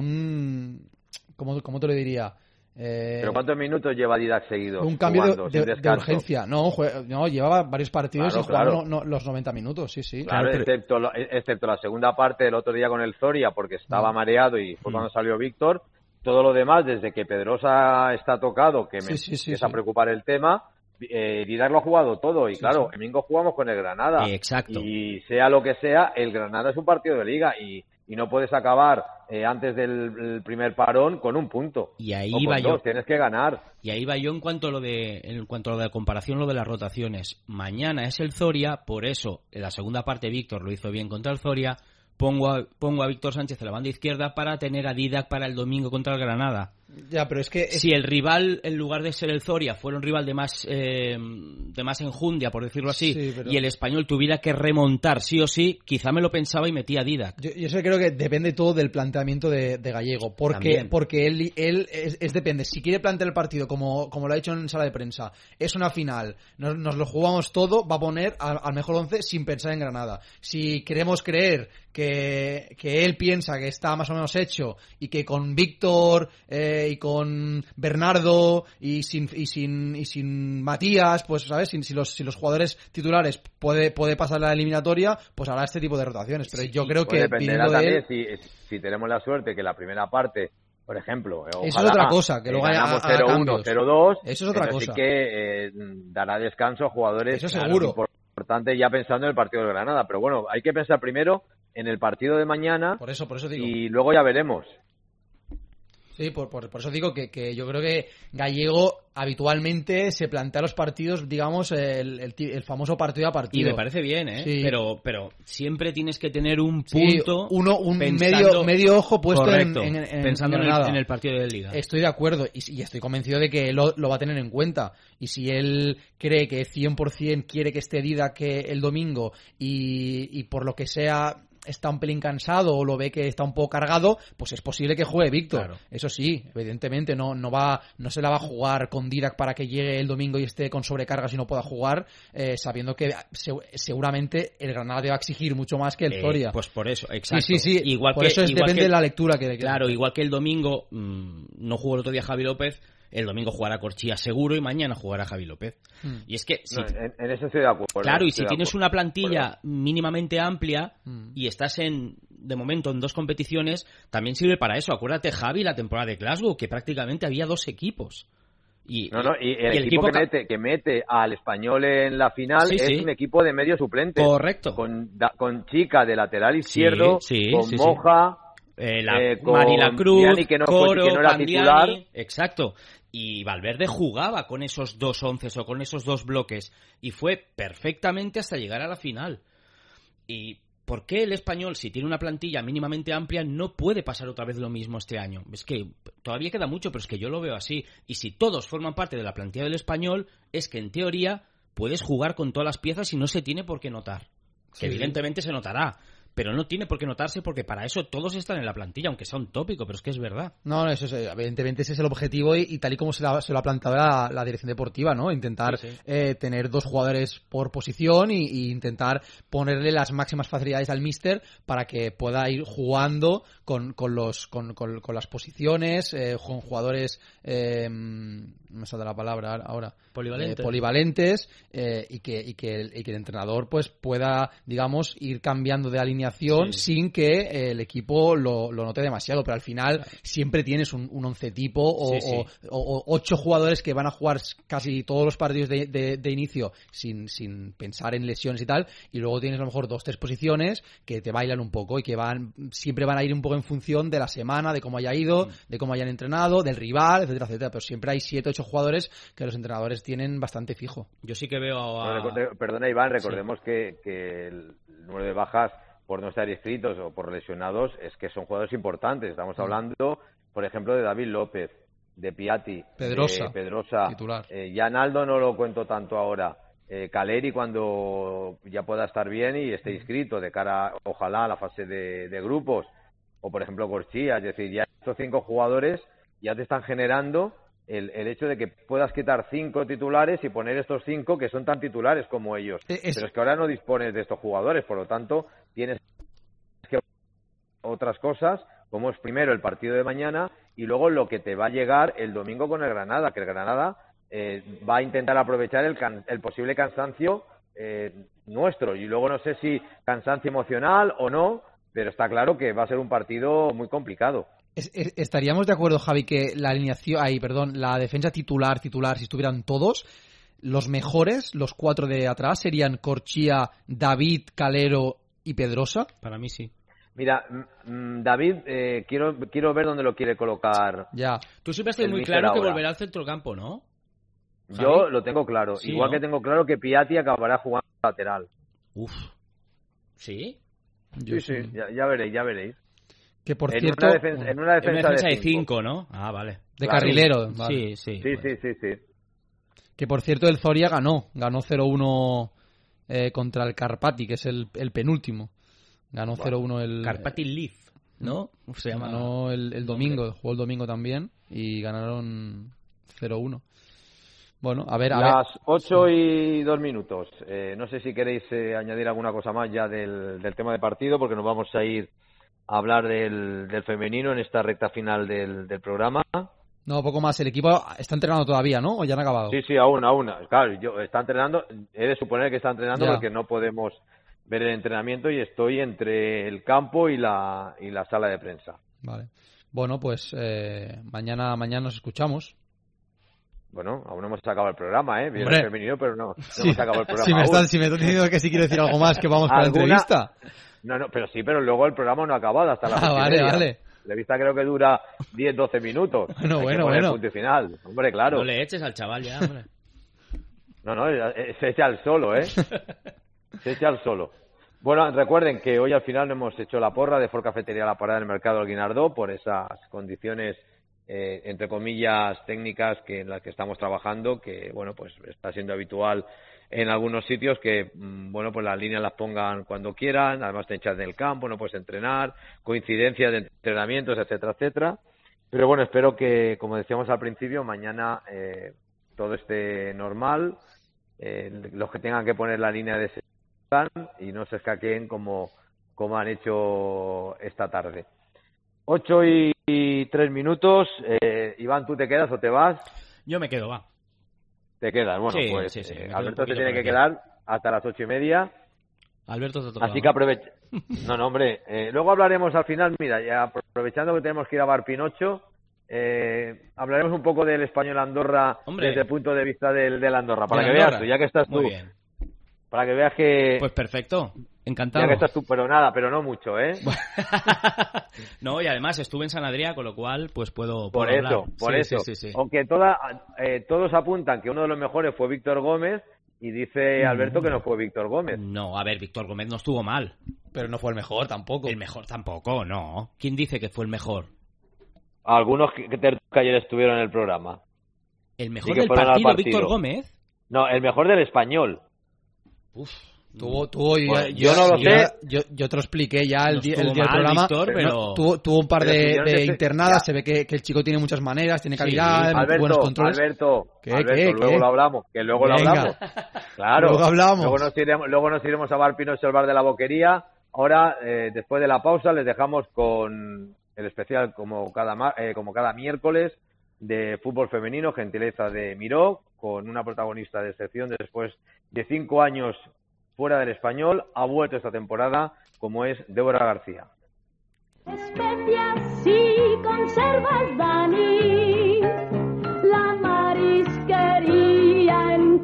un, ¿cómo, cómo te lo diría? Eh, ¿Pero cuántos minutos lleva Didac seguido? Un cambio jugando, de, de, de urgencia. No, jue, no, llevaba varios partidos claro, y jugaba claro. no, no, los noventa minutos, sí, sí. Claro, claro pero... excepto, excepto la segunda parte del otro día con el Zoria, porque estaba no. mareado y fue mm. cuando salió Víctor. Todo lo demás, desde que Pedrosa está tocado, que me sí, sí, sí, empieza sí. a preocupar el tema, eh, Didac lo ha jugado todo. Y sí, claro, sí. el domingo jugamos con el Granada. Eh, exacto. Y sea lo que sea, el Granada es un partido de liga y... y no puedes acabar eh, antes del primer parón con un punto. Y ahí o va dos, yo. Tienes que ganar. Y ahí va yo en cuanto a lo de en cuanto a lo de la comparación, lo de las rotaciones. Mañana es el Zoria, por eso en la segunda parte Víctor lo hizo bien contra el Zoria. Pongo a, pongo a Víctor Sánchez en la banda izquierda para tener a Didac para el domingo contra el Granada. Ya, pero es que es... si el rival, en lugar de ser el Zoria, fuera un rival de más eh, de más enjundia, por decirlo así, sí, pero... y el Español tuviera que remontar sí o sí, quizá me lo pensaba y metía a Didac. Yo, yo sé, creo que depende todo del planteamiento de, de Gallego, porque También. porque él él es, es depende. Si quiere plantear el partido como como lo ha hecho en sala de prensa, es una final, nos, nos lo jugamos todo, va a poner al, al mejor once sin pensar en Granada. Si queremos creer que que él piensa que está más o menos hecho y que con Víctor eh, y con Bernardo y sin y sin y sin Matías, pues sabes, si, si los si los jugadores titulares puede puede pasar la eliminatoria, pues hará este tipo de rotaciones, pero sí, yo creo que dependerá también de él, si, si tenemos la suerte que la primera parte, por ejemplo, ojalá, eso es otra cosa, que luego haya cero uno, cero dos, eso es otra cosa. Sí que eh, dará descanso a jugadores. Eso seguro. Claro, importante ya pensando en el partido de Granada, pero bueno, hay que pensar primero en el partido de mañana. Por eso, por eso digo. Y luego ya veremos. Sí, por, por, por eso digo que, que yo creo que Gallego habitualmente se plantea los partidos, digamos, el, el, el famoso partido a partido. Y me parece bien, ¿eh? Sí. Pero, pero siempre tienes que tener un punto. Sí, uno, un pensando, medio, medio ojo puesto correcto, en, en, en, pensando en, en, el, en el partido de Liga. Estoy de acuerdo y, y estoy convencido de que lo, lo va a tener en cuenta. Y si él cree que cien por ciento quiere que esté Didac que el domingo y, y por lo que sea está un pelín cansado o lo ve que está un poco cargado, pues es posible que juegue Víctor. Claro. Eso sí, evidentemente no no va no se la va a jugar con Didac para que llegue el domingo y esté con sobrecargas y no pueda jugar, eh, sabiendo que se, seguramente el Granada te va a exigir mucho más que el Zoria. Eh, pues por eso, exacto. Sí, sí, sí. Igual por que, eso es, igual depende que, de la lectura que... Claro, igual que el domingo mmm, no jugó el otro día Javi López, el domingo jugará Corchilla seguro y mañana jugará Javi López. Hmm. Y es que... Si, no, en, en eso estoy de acuerdo. Claro, y si tienes una plantilla mínimamente amplia hmm. y estás en, de momento, en dos competiciones, también sirve para eso. Acuérdate, Javi, la temporada de Glasgow, que prácticamente había dos equipos. Y, no, no, y el, y el equipo, equipo que, mete, que mete al Español en la final sí, es sí. un equipo de medio suplente. Correcto. Con, da, con Chica de lateral izquierdo, sí, sí, con sí, Moja... Eh, la eh, Marila Cruz, que no, Coro, que no era Pandiani, titular. Exacto. Y Valverde jugaba con esos dos onces o con esos dos bloques y fue perfectamente hasta llegar a la final. ¿Y por qué el Español, si tiene una plantilla mínimamente amplia, no puede pasar otra vez lo mismo este año? Es que todavía queda mucho, pero es que yo lo veo así. Y si todos forman parte de la plantilla del Español, es que en teoría puedes jugar con todas las piezas y no se tiene por qué notar. Que sí. Evidentemente se notará. Pero no tiene por qué notarse porque para eso todos están en la plantilla, aunque sea un tópico, pero es que es verdad. No, no, eso es, evidentemente ese es el objetivo y, y tal y como se, la, se lo ha planteado la, la dirección deportiva, ¿no? Intentar sí, sí. Eh, tener dos jugadores por posición y, y intentar ponerle las máximas facilidades al míster para que pueda ir jugando con, con los con, con, con las posiciones, eh, con jugadores, eh, no me sale la palabra ahora, polivalentes, eh, polivalentes eh, y, que, y, que el, y que el entrenador pues pueda, digamos, ir cambiando de alineación alineación Sí. sin que eh, el equipo lo, lo note demasiado, pero al final siempre tienes un, un once tipo o, Sí, sí. o, o- o ocho jugadores que van a jugar casi todos los partidos de, de- de inicio sin, sin pensar en lesiones y tal, y luego tienes a lo mejor dos, tres posiciones que te bailan un poco y que van siempre van a ir un poco en función de la semana, de cómo haya ido, de cómo hayan entrenado, del rival, etcétera, etcétera, pero siempre hay siete, ocho jugadores que los entrenadores tienen bastante fijo. Yo sí que veo a... No, recorde- perdona, Iván, recordemos que, que el número de bajas por no estar inscritos o por lesionados es que son jugadores importantes. Estamos hablando, por ejemplo, de David López, de Piatti, Pedrosa, de Pedrosa. titular. Eh, ya Naldo no lo cuento tanto ahora. Eh, Caleri cuando ya pueda estar bien y esté inscrito de cara, ojalá, a la fase de, de grupos. O, por ejemplo, Corchia. Es decir, ya estos cinco jugadores ya te están generando el, el hecho de que puedas quitar cinco titulares y poner estos cinco que son tan titulares como ellos. Es- Pero es que ahora no dispones de estos jugadores, por lo tanto, tienes que otras cosas, como es primero el partido de mañana y luego lo que te va a llegar el domingo con el Granada, que el Granada eh, va a intentar aprovechar el, can- el posible cansancio eh, nuestro. Y luego no sé si cansancio emocional o no, pero está claro que va a ser un partido muy complicado. Es- es- estaríamos de acuerdo, Javi, que la alineación, ahí, perdón, la defensa titular, titular, si estuvieran todos, los mejores, los cuatro de atrás, serían Corchia, David, Calero y Pedrosa. Para mí sí. Mira, mm, mm, David, eh, quiero quiero ver dónde lo quiere colocar. Ya. Tú siempre has tenido el muy míster claro que ahora. volverá al centrocampo, ¿no? Yo Javi. lo tengo claro. Sí, Igual ¿no? que tengo claro que Piatti acabará jugando lateral. Uf. ¿Sí? Yo Sí, sí, sí. ya, ya veréis, ya veréis. Que por en, cierto, una defensa, en una En defensa, una defensa de de cinco. cinco, ¿no? Ah, vale. de claro. carrilero. Sí, vale. sí. Sí, pues. sí, sí, sí. Que por cierto, el Zoria ganó, ganó cero uno eh, contra el Karpati, que es el, el penúltimo. Ganó cero uno el... Carpati Leaf, ¿no? Uf, se llama... Ganó el, el domingo, jugó el domingo también y ganaron cero uno. Bueno, a ver, a Las ver. ocho y dos minutos. Eh, no sé si queréis eh, añadir alguna cosa más ya del, del tema de partido, porque nos vamos a ir a hablar del, del femenino en esta recta final del, del programa. No, poco más. El equipo está entrenando todavía, ¿no? ¿O ya han acabado? Sí, sí, aún, aún. Claro, yo está entrenando. He de suponer que está entrenando Ya. porque no podemos ver el entrenamiento y estoy entre el campo y la, y la sala de prensa. Vale. Bueno, pues eh, mañana, mañana nos escuchamos. Bueno, aún no hemos acabado el programa, ¿eh? Viene Hombre. el femenino, pero no, no Sí, hemos acabado el programa. si, me aún. estás, si me estás diciendo que si quiero decir algo más, que vamos para la ¿Alguna? entrevista. No, no, pero sí, pero luego el programa no ha acabado hasta las Ah, ocho y vale, media. vale. La entrevista creo que dura diez, doce minutos. Bueno, Hay que bueno, poner bueno. punto y final. Hombre, claro. No le eches al chaval ya, hombre. No, no, eh, se echa al solo, ¿eh? Se echa al solo. Bueno, recuerden que hoy al final no hemos hecho la porra de Ford Cafetería La Parada del Mercado del Guinardó por esas condiciones, eh, entre comillas, técnicas que en las que estamos trabajando, que, bueno, pues está siendo habitual en algunos sitios que, mm, bueno, pues las líneas las pongan cuando quieran, además te echas del campo, no puedes entrenar, coincidencias de entrenamientos, etcétera, etcétera. Pero bueno, espero que, como decíamos al principio, mañana eh, todo esté normal, eh, los que tengan que poner la línea de y no se escaqueen como, como han hecho esta tarde. Ocho y, y tres minutos. Eh, Iván, ¿tú te quedas o te vas? Yo me quedo, va. Te quedas. Bueno, Sí, pues sí, sí, me eh, quedo un Alberto se poquito tiene por que aquí. quedar hasta las ocho y media. Alberto te toca. Así que aprovecha. No, no, hombre. Eh, luego hablaremos al final. Mira, ya aprovechando que tenemos que ir a Bar Pinocho, eh, hablaremos un poco del Español Andorra Hombre. desde el punto de vista del, del Andorra. Para De que Andorra. veas tú, ya que estás tú. Muy bien. Para que veas que. Pues perfecto. Encantado. Ya que estás tú, pero nada, pero no mucho, ¿eh? No, y además estuve en San Adrià, con lo cual pues puedo, Por puedo eso, hablar. por Sí, eso. sí, sí, sí. Aunque toda, eh, todos apuntan que uno de los mejores fue Víctor Gómez y dice Alberto que no fue Víctor Gómez. No, a ver, Víctor Gómez no estuvo mal. Pero no fue el mejor tampoco. El mejor tampoco, no. ¿Quién dice que fue el mejor? Algunos que, que ter- que ayer estuvieron en el programa. ¿El Sí, mejor que del fueron al partido, partido. Víctor Gómez? No, el mejor del español. Uf. Tuvo, tuvo, Bueno, yo, yo no lo yo- sé. Yo, yo te lo expliqué ya el, No día, estuvo el día del mal, programa. Víctor, No, pero- tuvo, tuvo un par Pero de, si yo no de te sé- internadas, ya. se ve que, que el chico tiene muchas maneras, tiene Sí. calidad, buenos Alberto, controles. Alberto, ¿Qué, Alberto, qué, luego qué? lo hablamos, que luego lo Venga. hablamos. Claro. Luego hablamos. Luego nos iremos, luego nos iremos a Bar Pinocho, el bar de la Boquería. Ahora, eh, después de la pausa, les dejamos con el especial como cada ma- eh, como cada miércoles de fútbol femenino, gentileza de Miró, con una protagonista de excepción después de cinco años fuera del Español, ha vuelto esta temporada como es Débora García. Especias y conservas, Dani, la marisquería en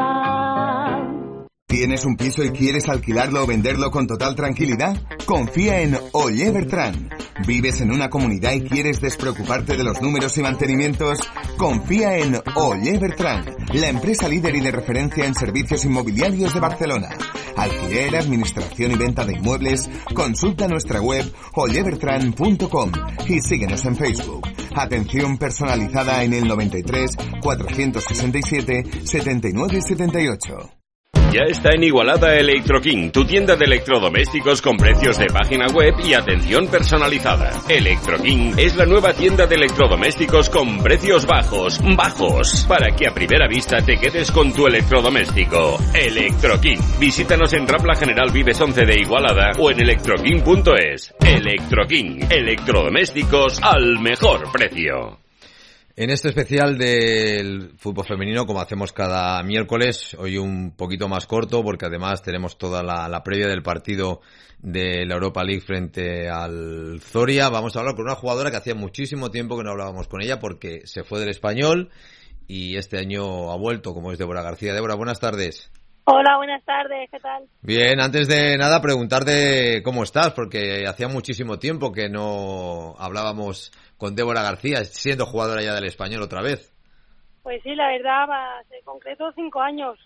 casa. ¿Tienes un piso y quieres alquilarlo o venderlo con total tranquilidad? Confía en Oller Bertran. ¿Vives en una comunidad y quieres despreocuparte de los números y mantenimientos? Confía en Oller Bertran, la empresa líder y de referencia en servicios inmobiliarios de Barcelona. Alquiler, administración y venta de inmuebles. Consulta nuestra web oller bertran punto com y síguenos en Facebook. Atención personalizada en el noventa y tres, cuatrocientos sesenta y siete, setenta y nueve setenta y ocho. Ya está en Igualada Electro King, tu tienda de electrodomésticos con precios de página web y atención personalizada. Electro King es la nueva tienda de electrodomésticos con precios bajos, bajos, para que a primera vista te quedes con tu electrodoméstico. Electro King. Visítanos en Rambla General Vives once de Igualada o en electroking punto es. Electro King, electrodomésticos al mejor precio. En este especial del fútbol femenino, como hacemos cada miércoles, hoy un poquito más corto, porque además tenemos toda la, la previa del partido de la Europa League frente al Zoria. Vamos a hablar con una jugadora que hacía muchísimo tiempo que no hablábamos con ella, porque se fue del Español y este año ha vuelto, como es Débora García. Débora, buenas tardes. Hola, buenas tardes, ¿qué tal? Bien, antes de nada preguntarte cómo estás, porque hacía muchísimo tiempo que no hablábamos con Débora García, siendo jugadora ya del Español otra vez. Pues sí, la verdad, va a ser concreto cinco años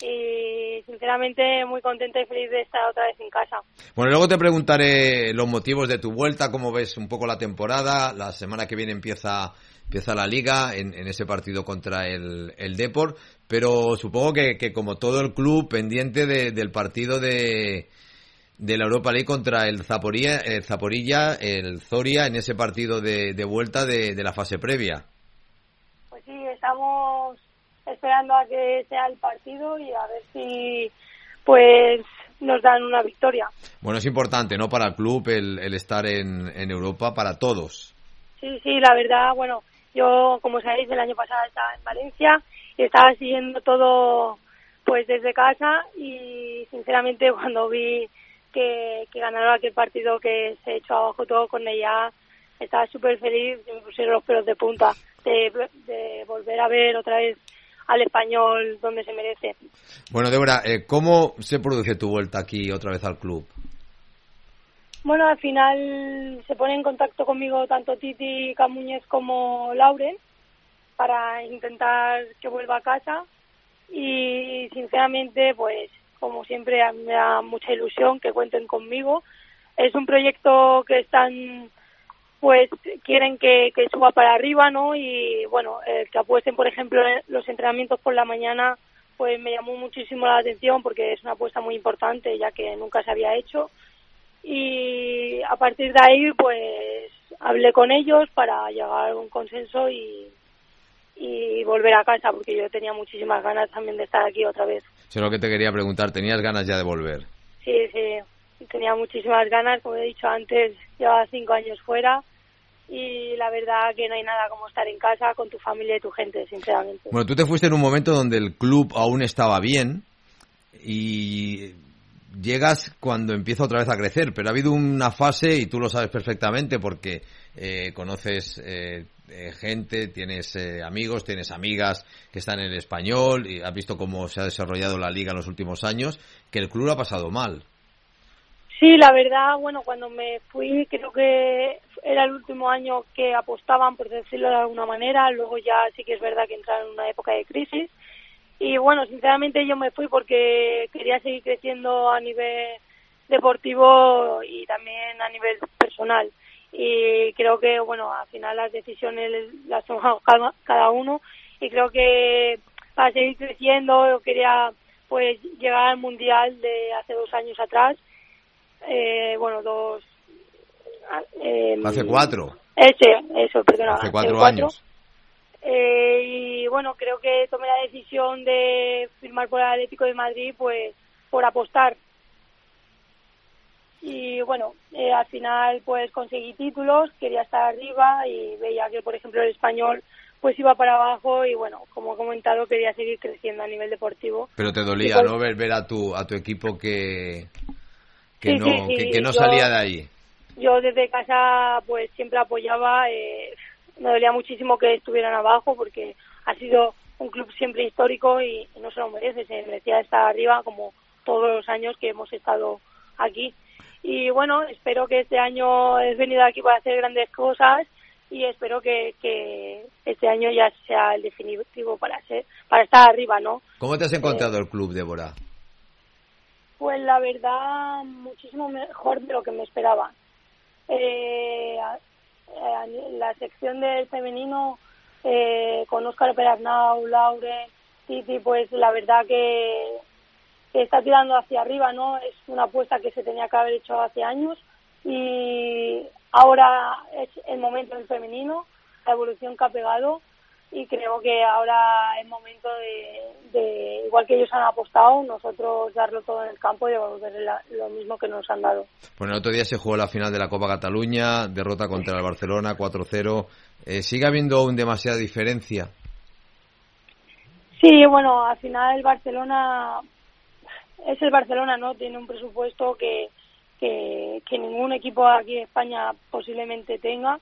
y sinceramente muy contenta y feliz de estar otra vez en casa. Bueno, luego te preguntaré los motivos de tu vuelta, cómo ves un poco la temporada. La semana que viene empieza empieza la Liga en, en ese partido contra el, el Depor, pero supongo que, que como todo el club pendiente de, del partido de... de la Europa League contra el Zaporilla, el Zaporilla, el Zoria, en ese partido de, de vuelta de, de la fase previa. Pues sí, estamos esperando a que sea el partido y a ver si pues nos dan una victoria. Bueno, es importante, ¿no?, para el club el, el estar en, en Europa, para todos. Sí, sí, la verdad, bueno, yo, como sabéis, el año pasado estaba en Valencia y estaba siguiendo todo pues desde casa y sinceramente cuando vi Que, que ganaron aquel partido que se echó abajo todo con ella, estaba súper feliz, me pusieron los pelos de punta de, de volver a ver otra vez al Español donde se merece. Bueno, Débora, eh, ¿cómo se produce tu vuelta aquí otra vez al club? Bueno, al final se pone en contacto conmigo tanto Titi Camuñez como Lauren para intentar que vuelva a casa y sinceramente pues como siempre a mí me da mucha ilusión que cuenten conmigo. Es un proyecto que están, pues quieren que, que suba para arriba, ¿no? Y bueno, el que apuesten, por ejemplo, los entrenamientos por la mañana, pues me llamó muchísimo la atención porque es una apuesta muy importante ya que nunca se había hecho. Y a partir de ahí, pues hablé con ellos para llegar a un consenso y, y volver a casa porque yo tenía muchísimas ganas también de estar aquí otra vez. Eso es lo que te quería preguntar, ¿tenías ganas ya de volver? Sí, sí, tenía muchísimas ganas, como he dicho antes, llevaba cinco años fuera y la verdad que no hay nada como estar en casa con tu familia y tu gente, sinceramente. Bueno, tú te fuiste en un momento donde el club aún estaba bien y llegas cuando empieza otra vez a crecer, pero ha habido una fase, y tú lo sabes perfectamente porque eh, conoces eh, eh, gente, tienes eh, amigos, tienes amigas que están en el Español y has visto cómo se ha desarrollado la Liga en los últimos años, que el club lo ha pasado mal. Sí, la verdad, bueno, cuando me fui creo que era el último año que apostaban, por decirlo de alguna manera, luego ya sí que es verdad que entraron en una época de crisis. Y bueno, sinceramente yo me fui porque quería seguir creciendo a nivel deportivo y también a nivel personal. Y creo que, bueno, al final las decisiones las tomamos cada uno. Y creo que para seguir creciendo yo quería pues llegar al Mundial de hace dos años atrás. Eh, bueno, dos... Eh, hace cuatro. Ese, eso, perdona. Hace cuatro, hace cuatro años. Eh, y bueno, creo que tomé la decisión de firmar por el Atlético de Madrid pues por apostar y bueno, eh, al final pues conseguí títulos, quería estar arriba y veía que por ejemplo el Español pues iba para abajo y bueno, como he comentado, quería seguir creciendo a nivel deportivo. Pero te dolía, pues, ¿no? Ver, ver a tu a tu equipo que que sí, no, sí, sí. que, que no yo, salía de ahí. Yo desde casa pues siempre apoyaba, eh, me dolía muchísimo que estuvieran abajo porque ha sido un club siempre histórico y, y no se lo merece, se merecía estar arriba como todos los años que hemos estado aquí. Y bueno, espero que este año he venido aquí para hacer grandes cosas y espero que, que este año ya sea el definitivo para ser para estar arriba, ¿no? ¿Cómo te has encontrado eh, el club, Débora? Pues la verdad, muchísimo mejor de lo que me esperaba. Eh, la sección del femenino eh, con Óscar Perarnau, Laure, Titi, pues la verdad que, que está tirando hacia arriba, ¿no? Es una apuesta que se tenía que haber hecho hace años y ahora es el momento del femenino, la evolución que ha pegado y creo que ahora es momento de, de igual que ellos han apostado, nosotros darlo todo en el campo y devolver la, lo mismo que nos han dado. Pues el otro día se jugó la final de la Copa Cataluña, derrota contra el Barcelona cuatro cero. Eh, ¿Sigue habiendo aún demasiada diferencia? Sí, bueno, al final el Barcelona es el Barcelona, ¿no? Tiene un presupuesto que, que, que ningún equipo aquí en España posiblemente tenga.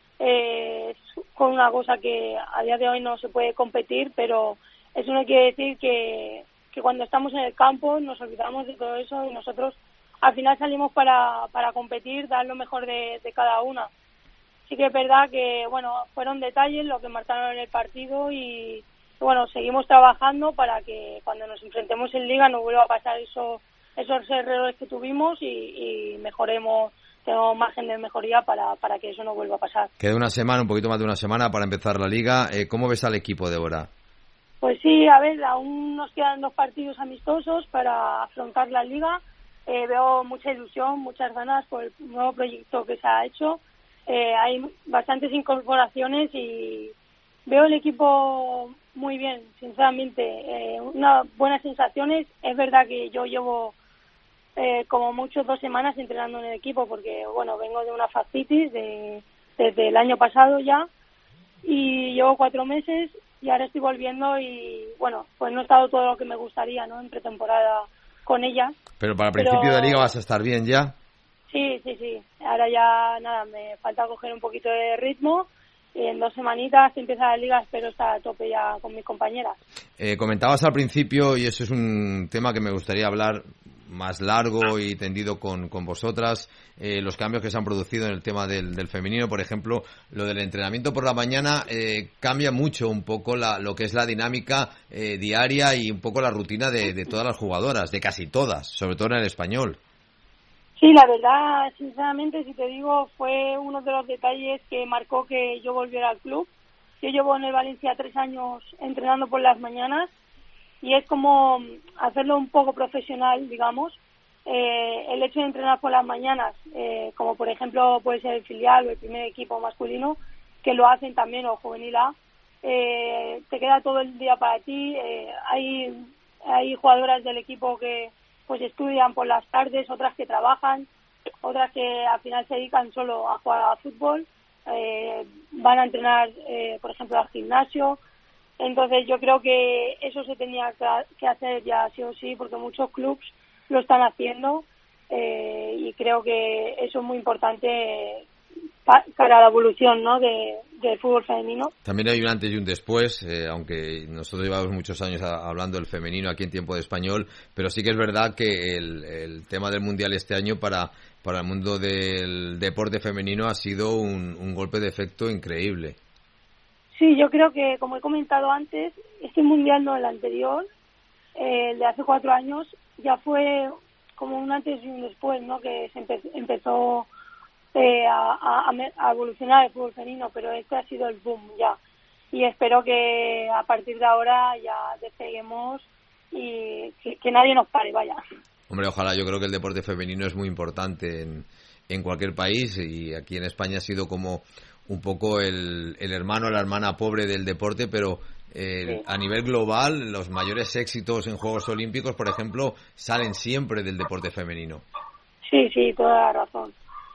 Eh, es con una cosa que a día de hoy no se puede competir, pero eso no quiere decir que, que cuando estamos en el campo nos olvidamos de todo eso y nosotros al final salimos para, para competir, dar lo mejor de, de cada una. Sí que es verdad que, bueno, fueron detalles lo que marcaron en el partido y, bueno, seguimos trabajando para que cuando nos enfrentemos en Liga no vuelva a pasar eso, esos errores que tuvimos y, y mejoremos, tenemos margen de mejoría para, para que eso no vuelva a pasar. Queda una semana, un poquito más de una semana para empezar la Liga. Eh, ¿Cómo ves al equipo, Débora? Pues sí, a ver, aún nos quedan dos partidos amistosos para afrontar la Liga. Eh, veo mucha ilusión, muchas ganas por el nuevo proyecto que se ha hecho. Eh, hay bastantes incorporaciones y veo el equipo muy bien, sinceramente. Eh, unas buenas sensaciones. Es verdad que yo llevo eh, como mucho dos semanas entrenando en el equipo porque, bueno, vengo de una fascitis de, desde el año pasado ya y llevo cuatro meses y ahora estoy volviendo y, bueno, pues no he estado todo lo que me gustaría, ¿no?, en pretemporada con ella. Pero para el principio Pero... de Liga vas a estar bien ya. Sí, sí, sí. Ahora ya, nada, me falta coger un poquito de ritmo y en dos semanitas empieza la Liga, espero estar a tope ya con mis compañeras. Eh, comentabas al principio, y eso es un tema que me gustaría hablar más largo y tendido con, con vosotras, eh, los cambios que se han producido en el tema del, del femenino. Por ejemplo, lo del entrenamiento por la mañana eh, cambia mucho un poco la, lo que es la dinámica eh, diaria y un poco la rutina de, de todas las jugadoras, de casi todas, sobre todo en el español. Sí, la verdad, sinceramente, si te digo, fue uno de los detalles que marcó que yo volviera al club. Yo llevo en el Valencia tres años entrenando por las mañanas y es como hacerlo un poco profesional, digamos. Eh, el hecho de entrenar por las mañanas, eh, como por ejemplo puede ser el filial o el primer equipo masculino, que lo hacen también, o juvenil A, eh, te queda todo el día para ti. Eh, hay, hay jugadoras del equipo que pues estudian por las tardes, otras que trabajan, otras que al final se dedican solo a jugar a fútbol, eh, van a entrenar, eh, por ejemplo, al gimnasio. Entonces yo creo que eso se tenía que hacer ya sí o sí, porque muchos clubs lo están haciendo eh, y creo que eso es muy importante para la evolución, ¿no?, de, del fútbol femenino. También hay un antes y un después, eh, aunque nosotros llevamos muchos años a, hablando del femenino aquí en Tiempo de Español, pero sí que es verdad que el, el tema del Mundial este año para, para el mundo del deporte femenino ha sido un, un golpe de efecto increíble. Sí, yo creo que, como he comentado antes, este Mundial, no el anterior, eh, el de hace cuatro años, ya fue como un antes y un después, ¿no?, que se empe- empezó eh, a, a, a evolucionar el fútbol femenino, pero este ha sido el boom ya. Y espero que a partir de ahora ya despeguemos y que, que nadie nos pare, vaya. Hombre, ojalá. Yo creo que el deporte femenino es muy importante en, en cualquier país y aquí en España ha sido como un poco el, el hermano o la hermana pobre del deporte, pero eh, sí. A nivel global los mayores éxitos en Juegos Olímpicos, por ejemplo, salen siempre del deporte femenino. Sí, sí, toda la razón.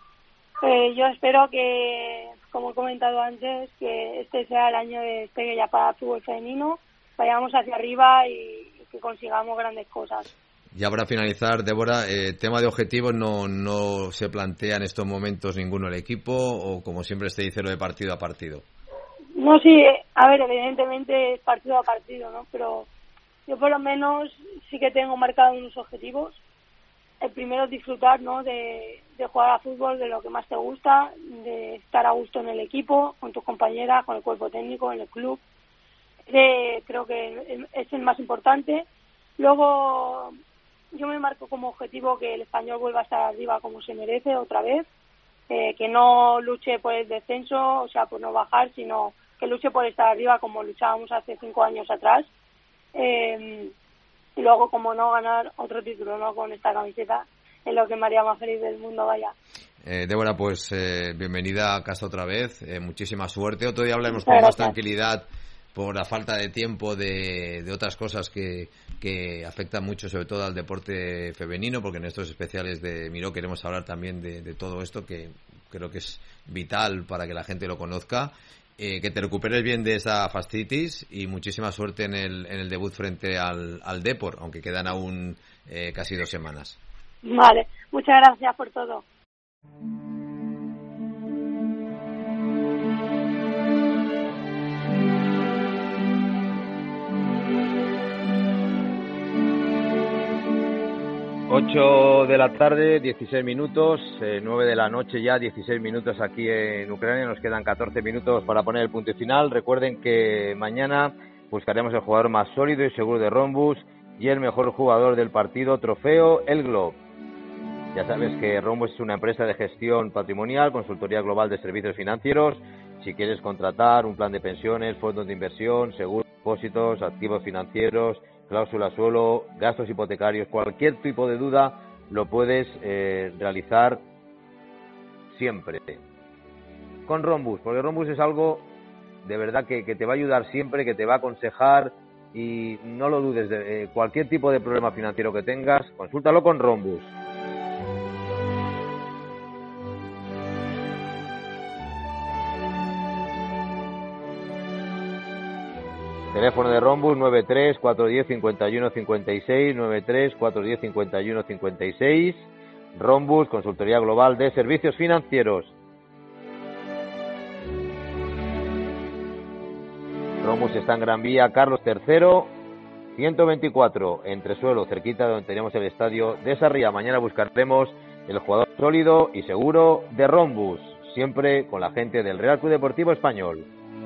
Eh, yo espero que, como he comentado antes, que este sea el año de despegue ya para el fútbol femenino, vayamos hacia arriba y, y que consigamos grandes cosas. Ya para finalizar, Débora, eh, tema de objetivos, no, no se plantea en estos momentos ninguno el equipo, o como siempre se dice, lo de partido a partido. No, sí, a ver, evidentemente es partido a partido, ¿no? Pero yo por lo menos sí que tengo marcado unos objetivos. El primero es disfrutar, ¿no? De, de jugar a fútbol, de lo que más te gusta, de estar a gusto en el equipo, con tus compañeras, con el cuerpo técnico, en el club. Eh, creo que es el más importante. Luego, yo me marco como objetivo que el Español vuelva a estar arriba como se merece otra vez, eh, que no luche por el descenso, o sea, por no bajar, sino que luche por estar arriba como luchábamos hace cinco años atrás. Eh, y luego, como no, ganar otro título, ¿no? Con esta camiseta, es lo que me haría más feliz del mundo, vaya. Eh, Débora, pues eh, bienvenida a casa otra vez, eh, muchísima suerte. Otro día hablaremos Muchas con más gracias. tranquilidad por la falta de tiempo de, de otras cosas que, que afectan mucho, sobre todo al deporte femenino, porque en estos especiales de Miró queremos hablar también de, de todo esto, que creo que es vital para que la gente lo conozca. Eh, que te recuperes bien de esa fascitis y muchísima suerte en el, en el debut frente al, al Depor, aunque quedan aún eh, casi dos semanas. Vale, muchas gracias por todo. ocho de la tarde, dieciséis minutos, eh, nueve de la noche ya, dieciséis minutos aquí en Ucrania. Nos quedan catorce minutos para poner el punto y final. Recuerden que mañana buscaremos el jugador más sólido y seguro de Rhombus y el mejor jugador del partido, trofeo El Globe. Ya sabes que Rhombus es una empresa de gestión patrimonial, consultoría global de servicios financieros. Si quieres contratar un plan de pensiones, fondos de inversión, seguros, depósitos, activos financieros, cláusula suelo, gastos hipotecarios, cualquier tipo de duda lo puedes eh, realizar siempre con Rhombus, porque Rhombus es algo de verdad que, que te va a ayudar siempre, que te va a aconsejar, y no lo dudes, de eh, cualquier tipo de problema financiero que tengas, consúltalo con Rhombus. Teléfono de Rhombus nueve tres cuatro uno cero cincuenta y uno cincuenta y seis, nueve tres cuatro uno cero cincuenta y uno cincuenta y seis. Rhombus, consultoría global de servicios financieros. Rhombus está en Gran Vía, Carlos tercero, ciento veinticuatro, Entresuelo, cerquita de donde tenemos el estadio de Sarriá. Mañana buscaremos el jugador sólido y seguro de Rhombus, siempre con la gente del Real Club Deportivo Español.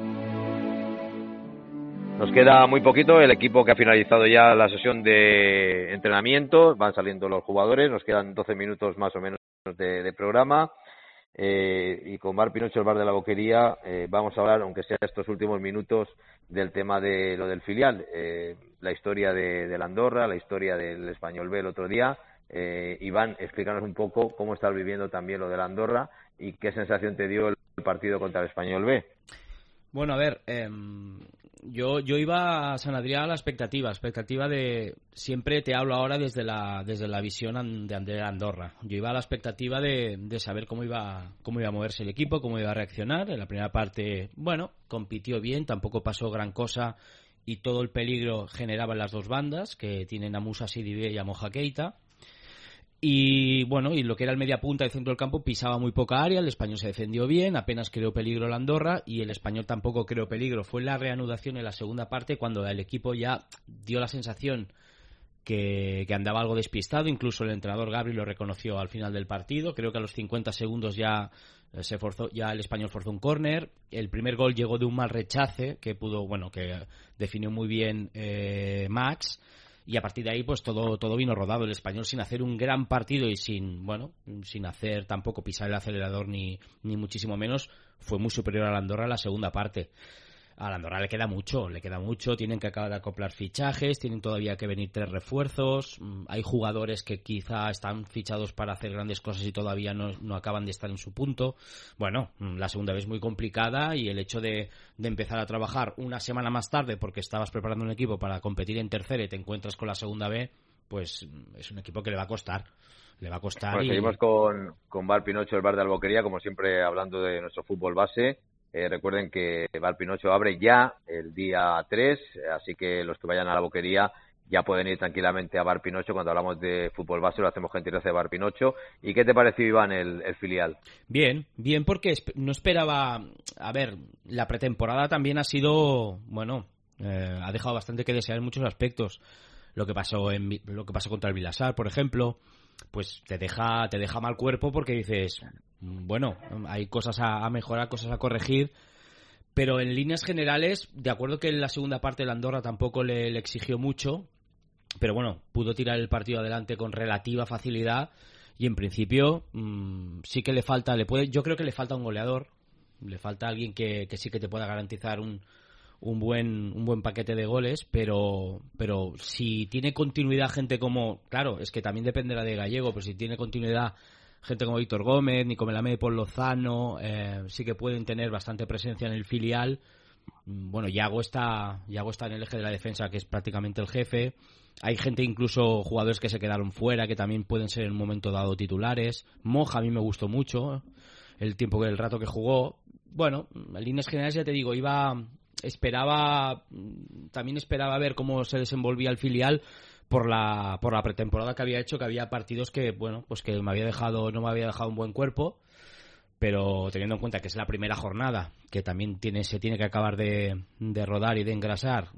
Nos queda muy poquito, el equipo que ha finalizado ya la sesión de entrenamiento, van saliendo los jugadores, nos quedan doce minutos más o menos de, de programa, eh, y con Bar Pinocho, el bar de la Boquería, eh, vamos a hablar, aunque sea estos últimos minutos, del tema de lo del filial, eh, la historia de, de la Andorra, la historia del Español B el otro día. eh, Iván, explícanos un poco cómo estás viviendo también lo de la Andorra y qué sensación te dio el partido contra el Español B. Bueno, a ver, eh, yo yo iba a San Adrià a la expectativa, expectativa de, siempre te hablo ahora desde la desde la visión de André Andorra. Yo iba a la expectativa de, de saber cómo iba cómo iba a moverse el equipo, cómo iba a reaccionar. En la primera parte, bueno, compitió bien, tampoco pasó gran cosa y todo el peligro generaba en las dos bandas, que tienen a Musa Sidibé y a Moja Keita. Y bueno, y lo que era el media punta del centro del campo pisaba muy poca área, el Español se defendió bien, apenas creó peligro la Andorra y el Español tampoco creó peligro. Fue la reanudación en la segunda parte cuando el equipo ya dio la sensación que, que andaba algo despistado, incluso el entrenador Gabri lo reconoció al final del partido. Creo que a los cincuenta segundos ya se forzó, ya el Español forzó un córner. El primer gol llegó de un mal rechace que pudo, bueno, que definió muy bien eh, Max. Y a partir de ahí, pues todo todo vino rodado. El Español, sin hacer un gran partido y sin, bueno, sin hacer tampoco pisar el acelerador ni, ni muchísimo menos, fue muy superior a la Andorra en la segunda parte. A la Andorra le queda mucho, le queda mucho. Tienen que acabar de acoplar fichajes, tienen todavía que venir tres refuerzos. Hay jugadores que quizá están fichados para hacer grandes cosas y todavía no, no acaban de estar en su punto. Bueno, la segunda vez muy complicada y el hecho de, de empezar a trabajar una semana más tarde porque estabas preparando un equipo para competir en tercera y te encuentras con la segunda B, pues es un equipo que le va a costar. Le va a costar. Bueno, y... seguimos con, con Bar Pinocho, el bar de Alboquería, como siempre hablando de nuestro fútbol base. Eh, recuerden que Bar Pinocho abre ya el día tres, así que los que vayan a la Boquería ya pueden ir tranquilamente a Bar Pinocho. Cuando hablamos de fútbol base lo hacemos gentileza de Bar Pinocho. ¿Y qué te pareció, Iván, el, el filial? Bien, bien, porque no esperaba... A ver, la pretemporada también ha sido, bueno, eh, ha dejado bastante que desear en muchos aspectos. Lo que pasó en lo que pasó contra el Vilasar, por ejemplo, pues te deja te deja mal cuerpo porque dices, bueno, hay cosas a, a mejorar, cosas a corregir. Pero en líneas generales, de acuerdo que en la segunda parte el Andorra tampoco le, le exigió mucho, pero bueno, pudo tirar el partido adelante con relativa facilidad y en principio mmm, sí que le falta, le puede, yo creo que le falta un goleador, le falta alguien que, que sí que te pueda garantizar un, un buen un buen paquete de goles, pero pero si tiene continuidad gente como, claro, es que también dependerá de Gallego, pero si tiene continuidad gente como Víctor Gómez, Nico Melamed, Paul Lozano, eh, sí que pueden tener bastante presencia en el filial. Bueno, Yago está, Yago está en el eje de la defensa, que es prácticamente el jefe. Hay gente, incluso jugadores que se quedaron fuera, que también pueden ser en un momento dado titulares. Moja a mí me gustó mucho el tiempo, el rato que jugó. Bueno, en líneas generales ya te digo, iba, esperaba, también esperaba ver cómo se desenvolvía el filial por la por la pretemporada que había hecho, que había partidos que, bueno, pues que me había dejado, no me había dejado un buen cuerpo. Pero teniendo en cuenta que es la primera jornada, que también tiene se tiene que acabar de, de rodar y de engrasar,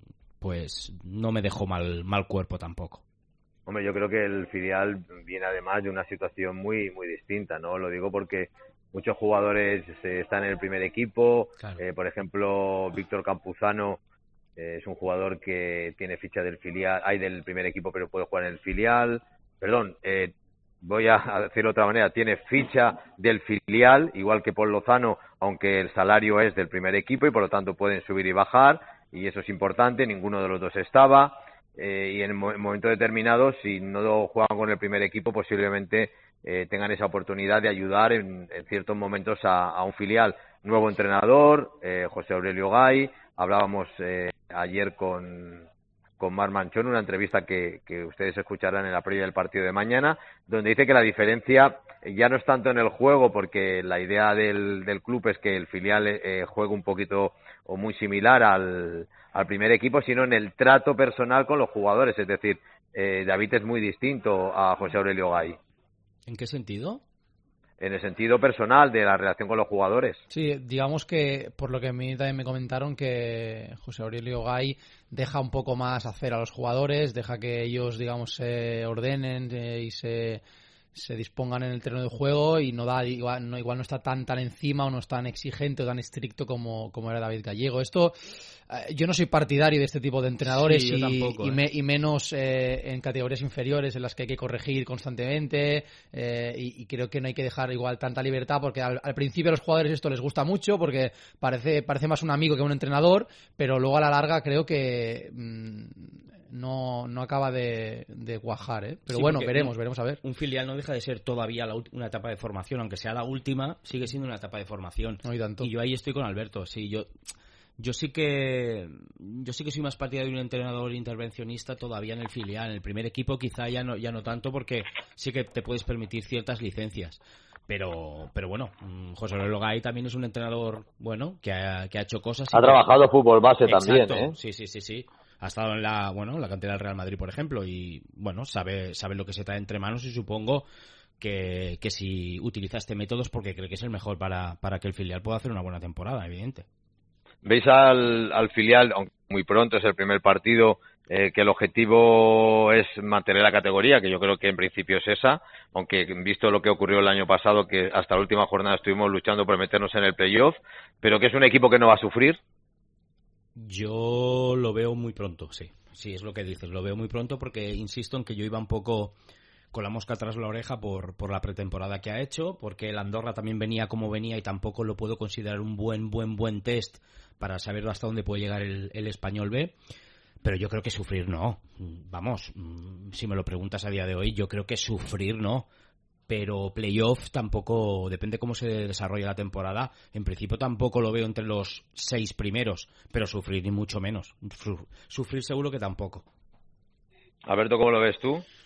pues no me dejó mal mal cuerpo tampoco. Hombre, yo creo que el filial viene además de una situación muy muy distinta, ¿no? Lo digo porque muchos jugadores eh, están en el primer equipo. Claro. Eh, por ejemplo, Víctor Campuzano eh, es un jugador que tiene ficha del filial, hay del primer equipo, pero puede jugar en el filial. Perdón, eh, voy a decirlo de otra manera, tiene ficha del filial, igual que Paul Lozano, aunque el salario es del primer equipo y por lo tanto pueden subir y bajar, y eso es importante, ninguno de los dos estaba, eh, y en un mo- momento determinado, si no juegan con el primer equipo, posiblemente eh, tengan esa oportunidad de ayudar en, en ciertos momentos a, a un filial. Nuevo entrenador, eh, José Aurelio Gay, hablábamos eh, ayer con... con Mar Manchón, una entrevista que, que ustedes escucharán en la previa del partido de mañana, donde dice que la diferencia ya no es tanto en el juego, porque la idea del, del club es que el filial eh, juegue un poquito o muy similar al, al primer equipo, sino en el trato personal con los jugadores. Es decir, eh, David es muy distinto a José Aurelio Gay. ¿En qué sentido? En el sentido personal de la relación con los jugadores. Sí, digamos que por lo que a mí también me comentaron, que José Aurelio Gay deja un poco más hacer a los jugadores, deja que ellos, digamos, se ordenen eh, y se, se dispongan en el terreno de juego, y no da igual no, igual no está tan tan encima o no es tan exigente o tan estricto como, como era David Gallego. Esto, eh, yo no soy partidario de este tipo de entrenadores, sí, y, tampoco, y, eh. me, y menos eh, en categorías inferiores en las que hay que corregir constantemente, eh, y, y creo que no hay que dejar igual tanta libertad, porque al, al principio a los jugadores esto les gusta mucho porque parece parece más un amigo que un entrenador, pero luego a la larga creo que mmm, no no acaba de, de cuajar, ¿eh? Pero Sí, bueno, porque veremos, un, veremos a ver. Un filial no deja de ser todavía la, una etapa de formación, aunque sea la última, sigue siendo una etapa de formación. No hay tanto. Y yo ahí estoy con Alberto, sí, yo yo sí que yo sí que soy más partidario de un entrenador intervencionista todavía en el filial. En el primer equipo quizá ya no ya no tanto, porque sí que te puedes permitir ciertas licencias. Pero pero bueno, José Aurelio Gay también es un entrenador bueno que ha, que ha hecho cosas. Ha trabajado fútbol base también, Exacto. ¿eh? Sí, sí, sí, sí. Ha estado en la, bueno, en la cantera del Real Madrid, por ejemplo, y bueno, sabe sabe lo que se trae entre manos, y supongo que, que si utiliza este método es porque cree que es el mejor para, para que el filial pueda hacer una buena temporada, evidente. ¿Veis al, al filial, aunque muy pronto es el primer partido, eh, que el objetivo es mantener la categoría, que yo creo que en principio es esa, aunque visto lo que ocurrió el año pasado, que hasta la última jornada estuvimos luchando por meternos en el playoff, pero que es un equipo que no va a sufrir? Yo lo veo muy pronto, sí. Sí, es lo que dices, lo veo muy pronto porque insisto en que yo iba un poco con la mosca tras la oreja por, por la pretemporada que ha hecho, porque el Andorra también venía como venía y tampoco lo puedo considerar un buen, buen, buen test para saber hasta dónde puede llegar el, el Español B. Pero yo creo que sufrir no. Vamos, si me lo preguntas a día de hoy, yo creo que sufrir no. Pero playoff tampoco, depende cómo se desarrolle la temporada. En principio tampoco lo veo entre los seis primeros, pero sufrir ni mucho menos. Sufrir seguro que tampoco. Alberto, ¿cómo lo ves tú?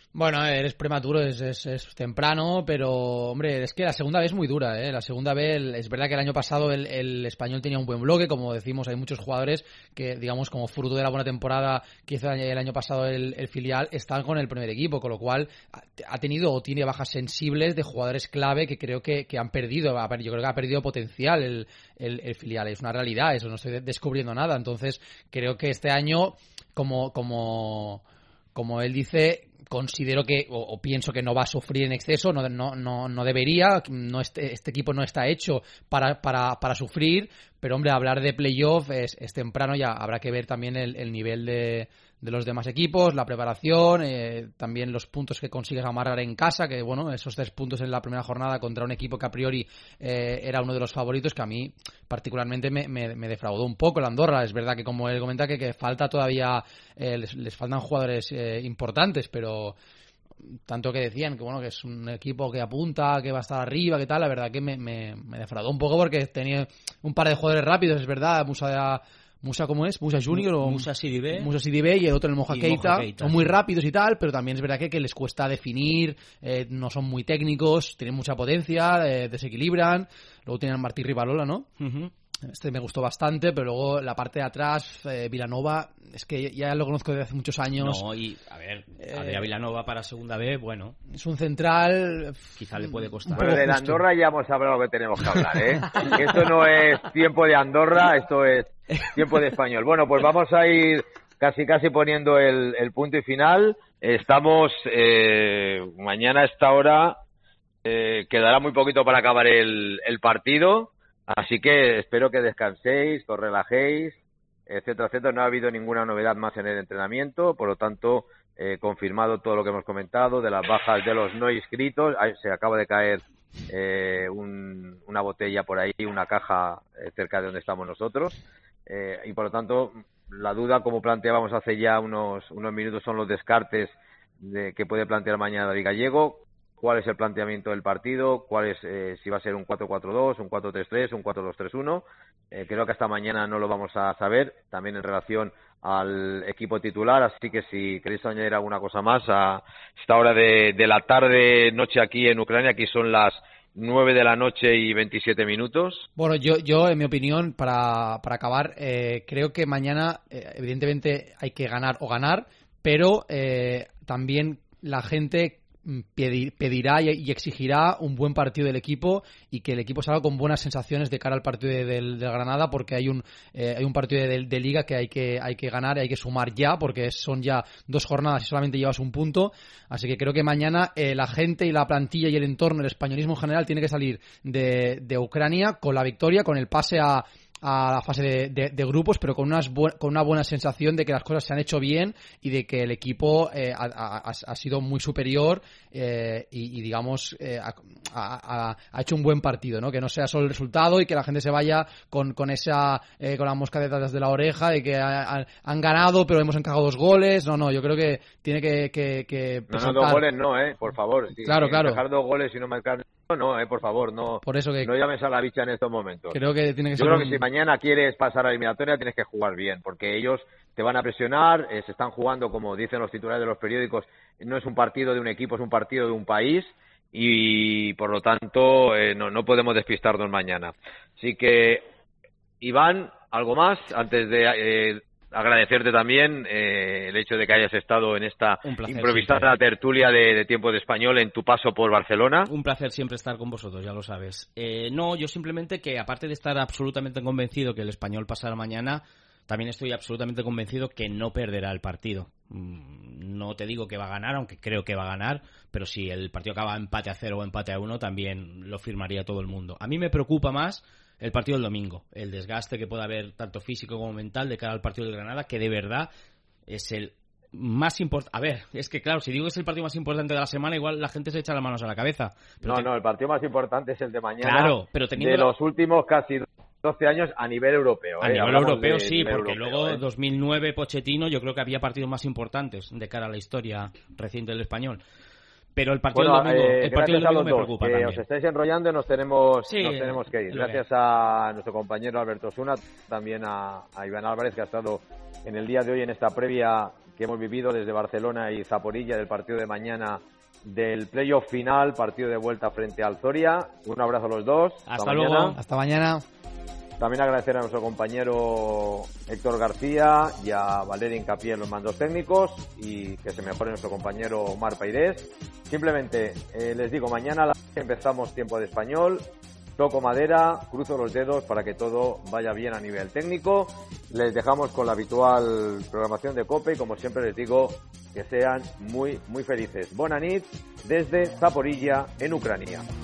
Bueno, eres prematuro, es, es, es temprano, pero, hombre, es que la segunda vez es muy dura, ¿eh? La segunda vez, es verdad que el año pasado el, el Español tenía un buen bloque, como decimos, hay muchos jugadores que, digamos, como fruto de la buena temporada que hizo el año pasado el, el filial, están con el primer equipo, con lo cual ha tenido o tiene bajas sensibles de jugadores clave que creo que, que han perdido, yo creo que ha perdido potencial el, el, el filial, es una realidad, eso no estoy descubriendo nada, entonces creo que este año, como, como, como él dice, considero que, o, o pienso que no va a sufrir en exceso, no, no, no, no debería, no este, este equipo no está hecho para, para, para sufrir, pero hombre, hablar de playoff es, es temprano, ya habrá que ver también el, el nivel de, de los demás equipos, la preparación, eh, también los puntos que consigues amarrar en casa, que bueno, esos tres puntos en la primera jornada contra un equipo que a priori eh, era uno de los favoritos, que a mí particularmente me, me, me defraudó un poco el Andorra. Es verdad que, como él comenta, que, que falta todavía, eh, les, les faltan jugadores eh, importantes, pero tanto que decían que bueno, que es un equipo que apunta, que va a estar arriba, que tal, la verdad que me, me, me defraudó un poco porque tenía un par de jugadores rápidos, es verdad, Musa, Musa ¿cómo es? Musa Junior o Musa Sidibé, Musa Sidibé y el otro el Moja y Keita, Moja Keita, son muy sí. rápidos y tal, pero también es verdad que, que les cuesta definir, eh, no son muy técnicos, tienen mucha potencia, eh, desequilibran, luego tienen a Martí Rivalola, ¿no? Uh-huh. Este me gustó bastante, pero luego la parte de atrás, eh, Vilanova, es que ya lo conozco desde hace muchos años. No, y a ver, Adrià Vilanova para segunda B, bueno. Es un central. Quizá le puede costar. Bueno, de Andorra ya hemos hablado lo que tenemos que hablar, ¿eh? Esto no es tiempo de Andorra, esto es tiempo de español. Bueno, pues vamos a ir casi casi poniendo el, el punto y final. Estamos, eh, mañana a esta hora, eh, quedará muy poquito para acabar el, el partido. Así que espero que descanséis, que os relajéis, etcétera, etcétera. No ha habido ninguna novedad más en el entrenamiento, por lo tanto, eh, confirmado todo lo que hemos comentado de las bajas de los no inscritos. Ahí se acaba de caer eh, un, una botella por ahí, una caja eh, cerca de donde estamos nosotros. Eh, y por lo tanto, la duda, como planteábamos hace ya unos, unos minutos, son los descartes de que puede plantear mañana David Gallego. Cuál es el planteamiento del partido, cuál es, eh, si va a ser un cuatro cuatro dos, un cuatro tres tres, un cuatro dos tres uno. Eh, creo que hasta mañana no lo vamos a saber, también en relación al equipo titular, así que si queréis añadir alguna cosa más a esta hora de, de la tarde, noche aquí en Ucrania, aquí son las nueve de la noche y veintisiete minutos. Bueno, yo, yo en mi opinión, para, para acabar, eh, creo que mañana, eh, evidentemente, hay que ganar o ganar, pero eh, también la gente pedirá y exigirá un buen partido del equipo y que el equipo salga con buenas sensaciones de cara al partido de, de, de Granada, porque hay un eh, hay un partido de, de Liga que hay que hay que ganar y hay que sumar ya, porque son ya dos jornadas y solamente llevas un punto, así que creo que mañana eh, la gente y la plantilla y el entorno, el españolismo en general, tiene que salir de, de Ucrania con la victoria, con el pase a a la fase de, de, de grupos, pero con, unas bu- con una buena sensación de que las cosas se han hecho bien y de que el equipo eh, ha, ha, ha sido muy superior eh, y, y digamos eh, ha, ha, ha hecho un buen partido, ¿no? Que no sea solo el resultado y que la gente se vaya con, con esa eh, con la mosca detrás de la oreja de que ha, ha, han ganado pero hemos encajado dos goles. No, no, yo creo que tiene que, que, que no, no, dos goles no, eh, por favor. Si, claro, si claro. Dejar dos goles y no marcar no, no, eh, por favor, no. Por eso que no llames a la bicha en estos momentos. Creo que tiene que Yo ser creo un... que si mañana quieres pasar a la eliminatoria tienes que jugar bien, porque ellos te van a presionar, eh, se están jugando, como dicen los titulares de los periódicos, no es un partido de un equipo, es un partido de un país y por lo tanto eh, no, no podemos despistarnos mañana. Así que, Iván, ¿algo más? Antes de eh, agradecerte también eh, el hecho de que hayas estado en esta improvisada siempre. tertulia de, de Tiempo de Español en tu paso por Barcelona. Un placer siempre estar con vosotros, ya lo sabes. Eh, no, yo simplemente que, aparte de estar absolutamente convencido que el Español pasará mañana, también estoy absolutamente convencido que no perderá el partido. No te digo que va a ganar, aunque creo que va a ganar, pero si el partido acaba empate a cero o empate a uno, también lo firmaría todo el mundo. A mí me preocupa más el partido del domingo, el desgaste que pueda haber tanto físico como mental de cara al partido de Granada, que de verdad es el más importante. A ver, es que claro, si digo que es el partido más importante de la semana, igual la gente se echa las manos a la cabeza. Pero no, te... no, el partido más importante es el de mañana. Claro, pero teniendo de los últimos casi doce años a nivel europeo. A ¿eh? nivel Hablamos europeo de, sí, nivel porque europeo, luego ¿eh? dos mil nueve Pochettino, yo creo que había partidos más importantes de cara a la historia reciente del Español. Pero el partido bueno, del domingo, eh, el partido del domingo me dos, preocupa que también. Os estáis enrollando y nos tenemos, sí, nos tenemos que ir. lo Gracias a nuestro compañero Alberto Osuna, también a, a Iván Álvarez, que ha estado en el día de hoy en esta previa que hemos vivido desde Barcelona y Zaporilla del partido de mañana del playoff final, partido de vuelta frente al Zoria. Un abrazo a los dos. Hasta, Hasta luego. Mañana. Hasta mañana. También agradecer a nuestro compañero Héctor García y a Valeria Hincapié en los mandos técnicos, y que se mejore nuestro compañero Omar Pairés. Simplemente eh, les digo, mañana a las once empezamos tiempo de español. Toco madera, cruzo los dedos para que todo vaya bien a nivel técnico. Les dejamos con la habitual programación de COPE y, como siempre les digo, que sean muy, muy felices. Bona nit desde Zaporilla, en Ucrania.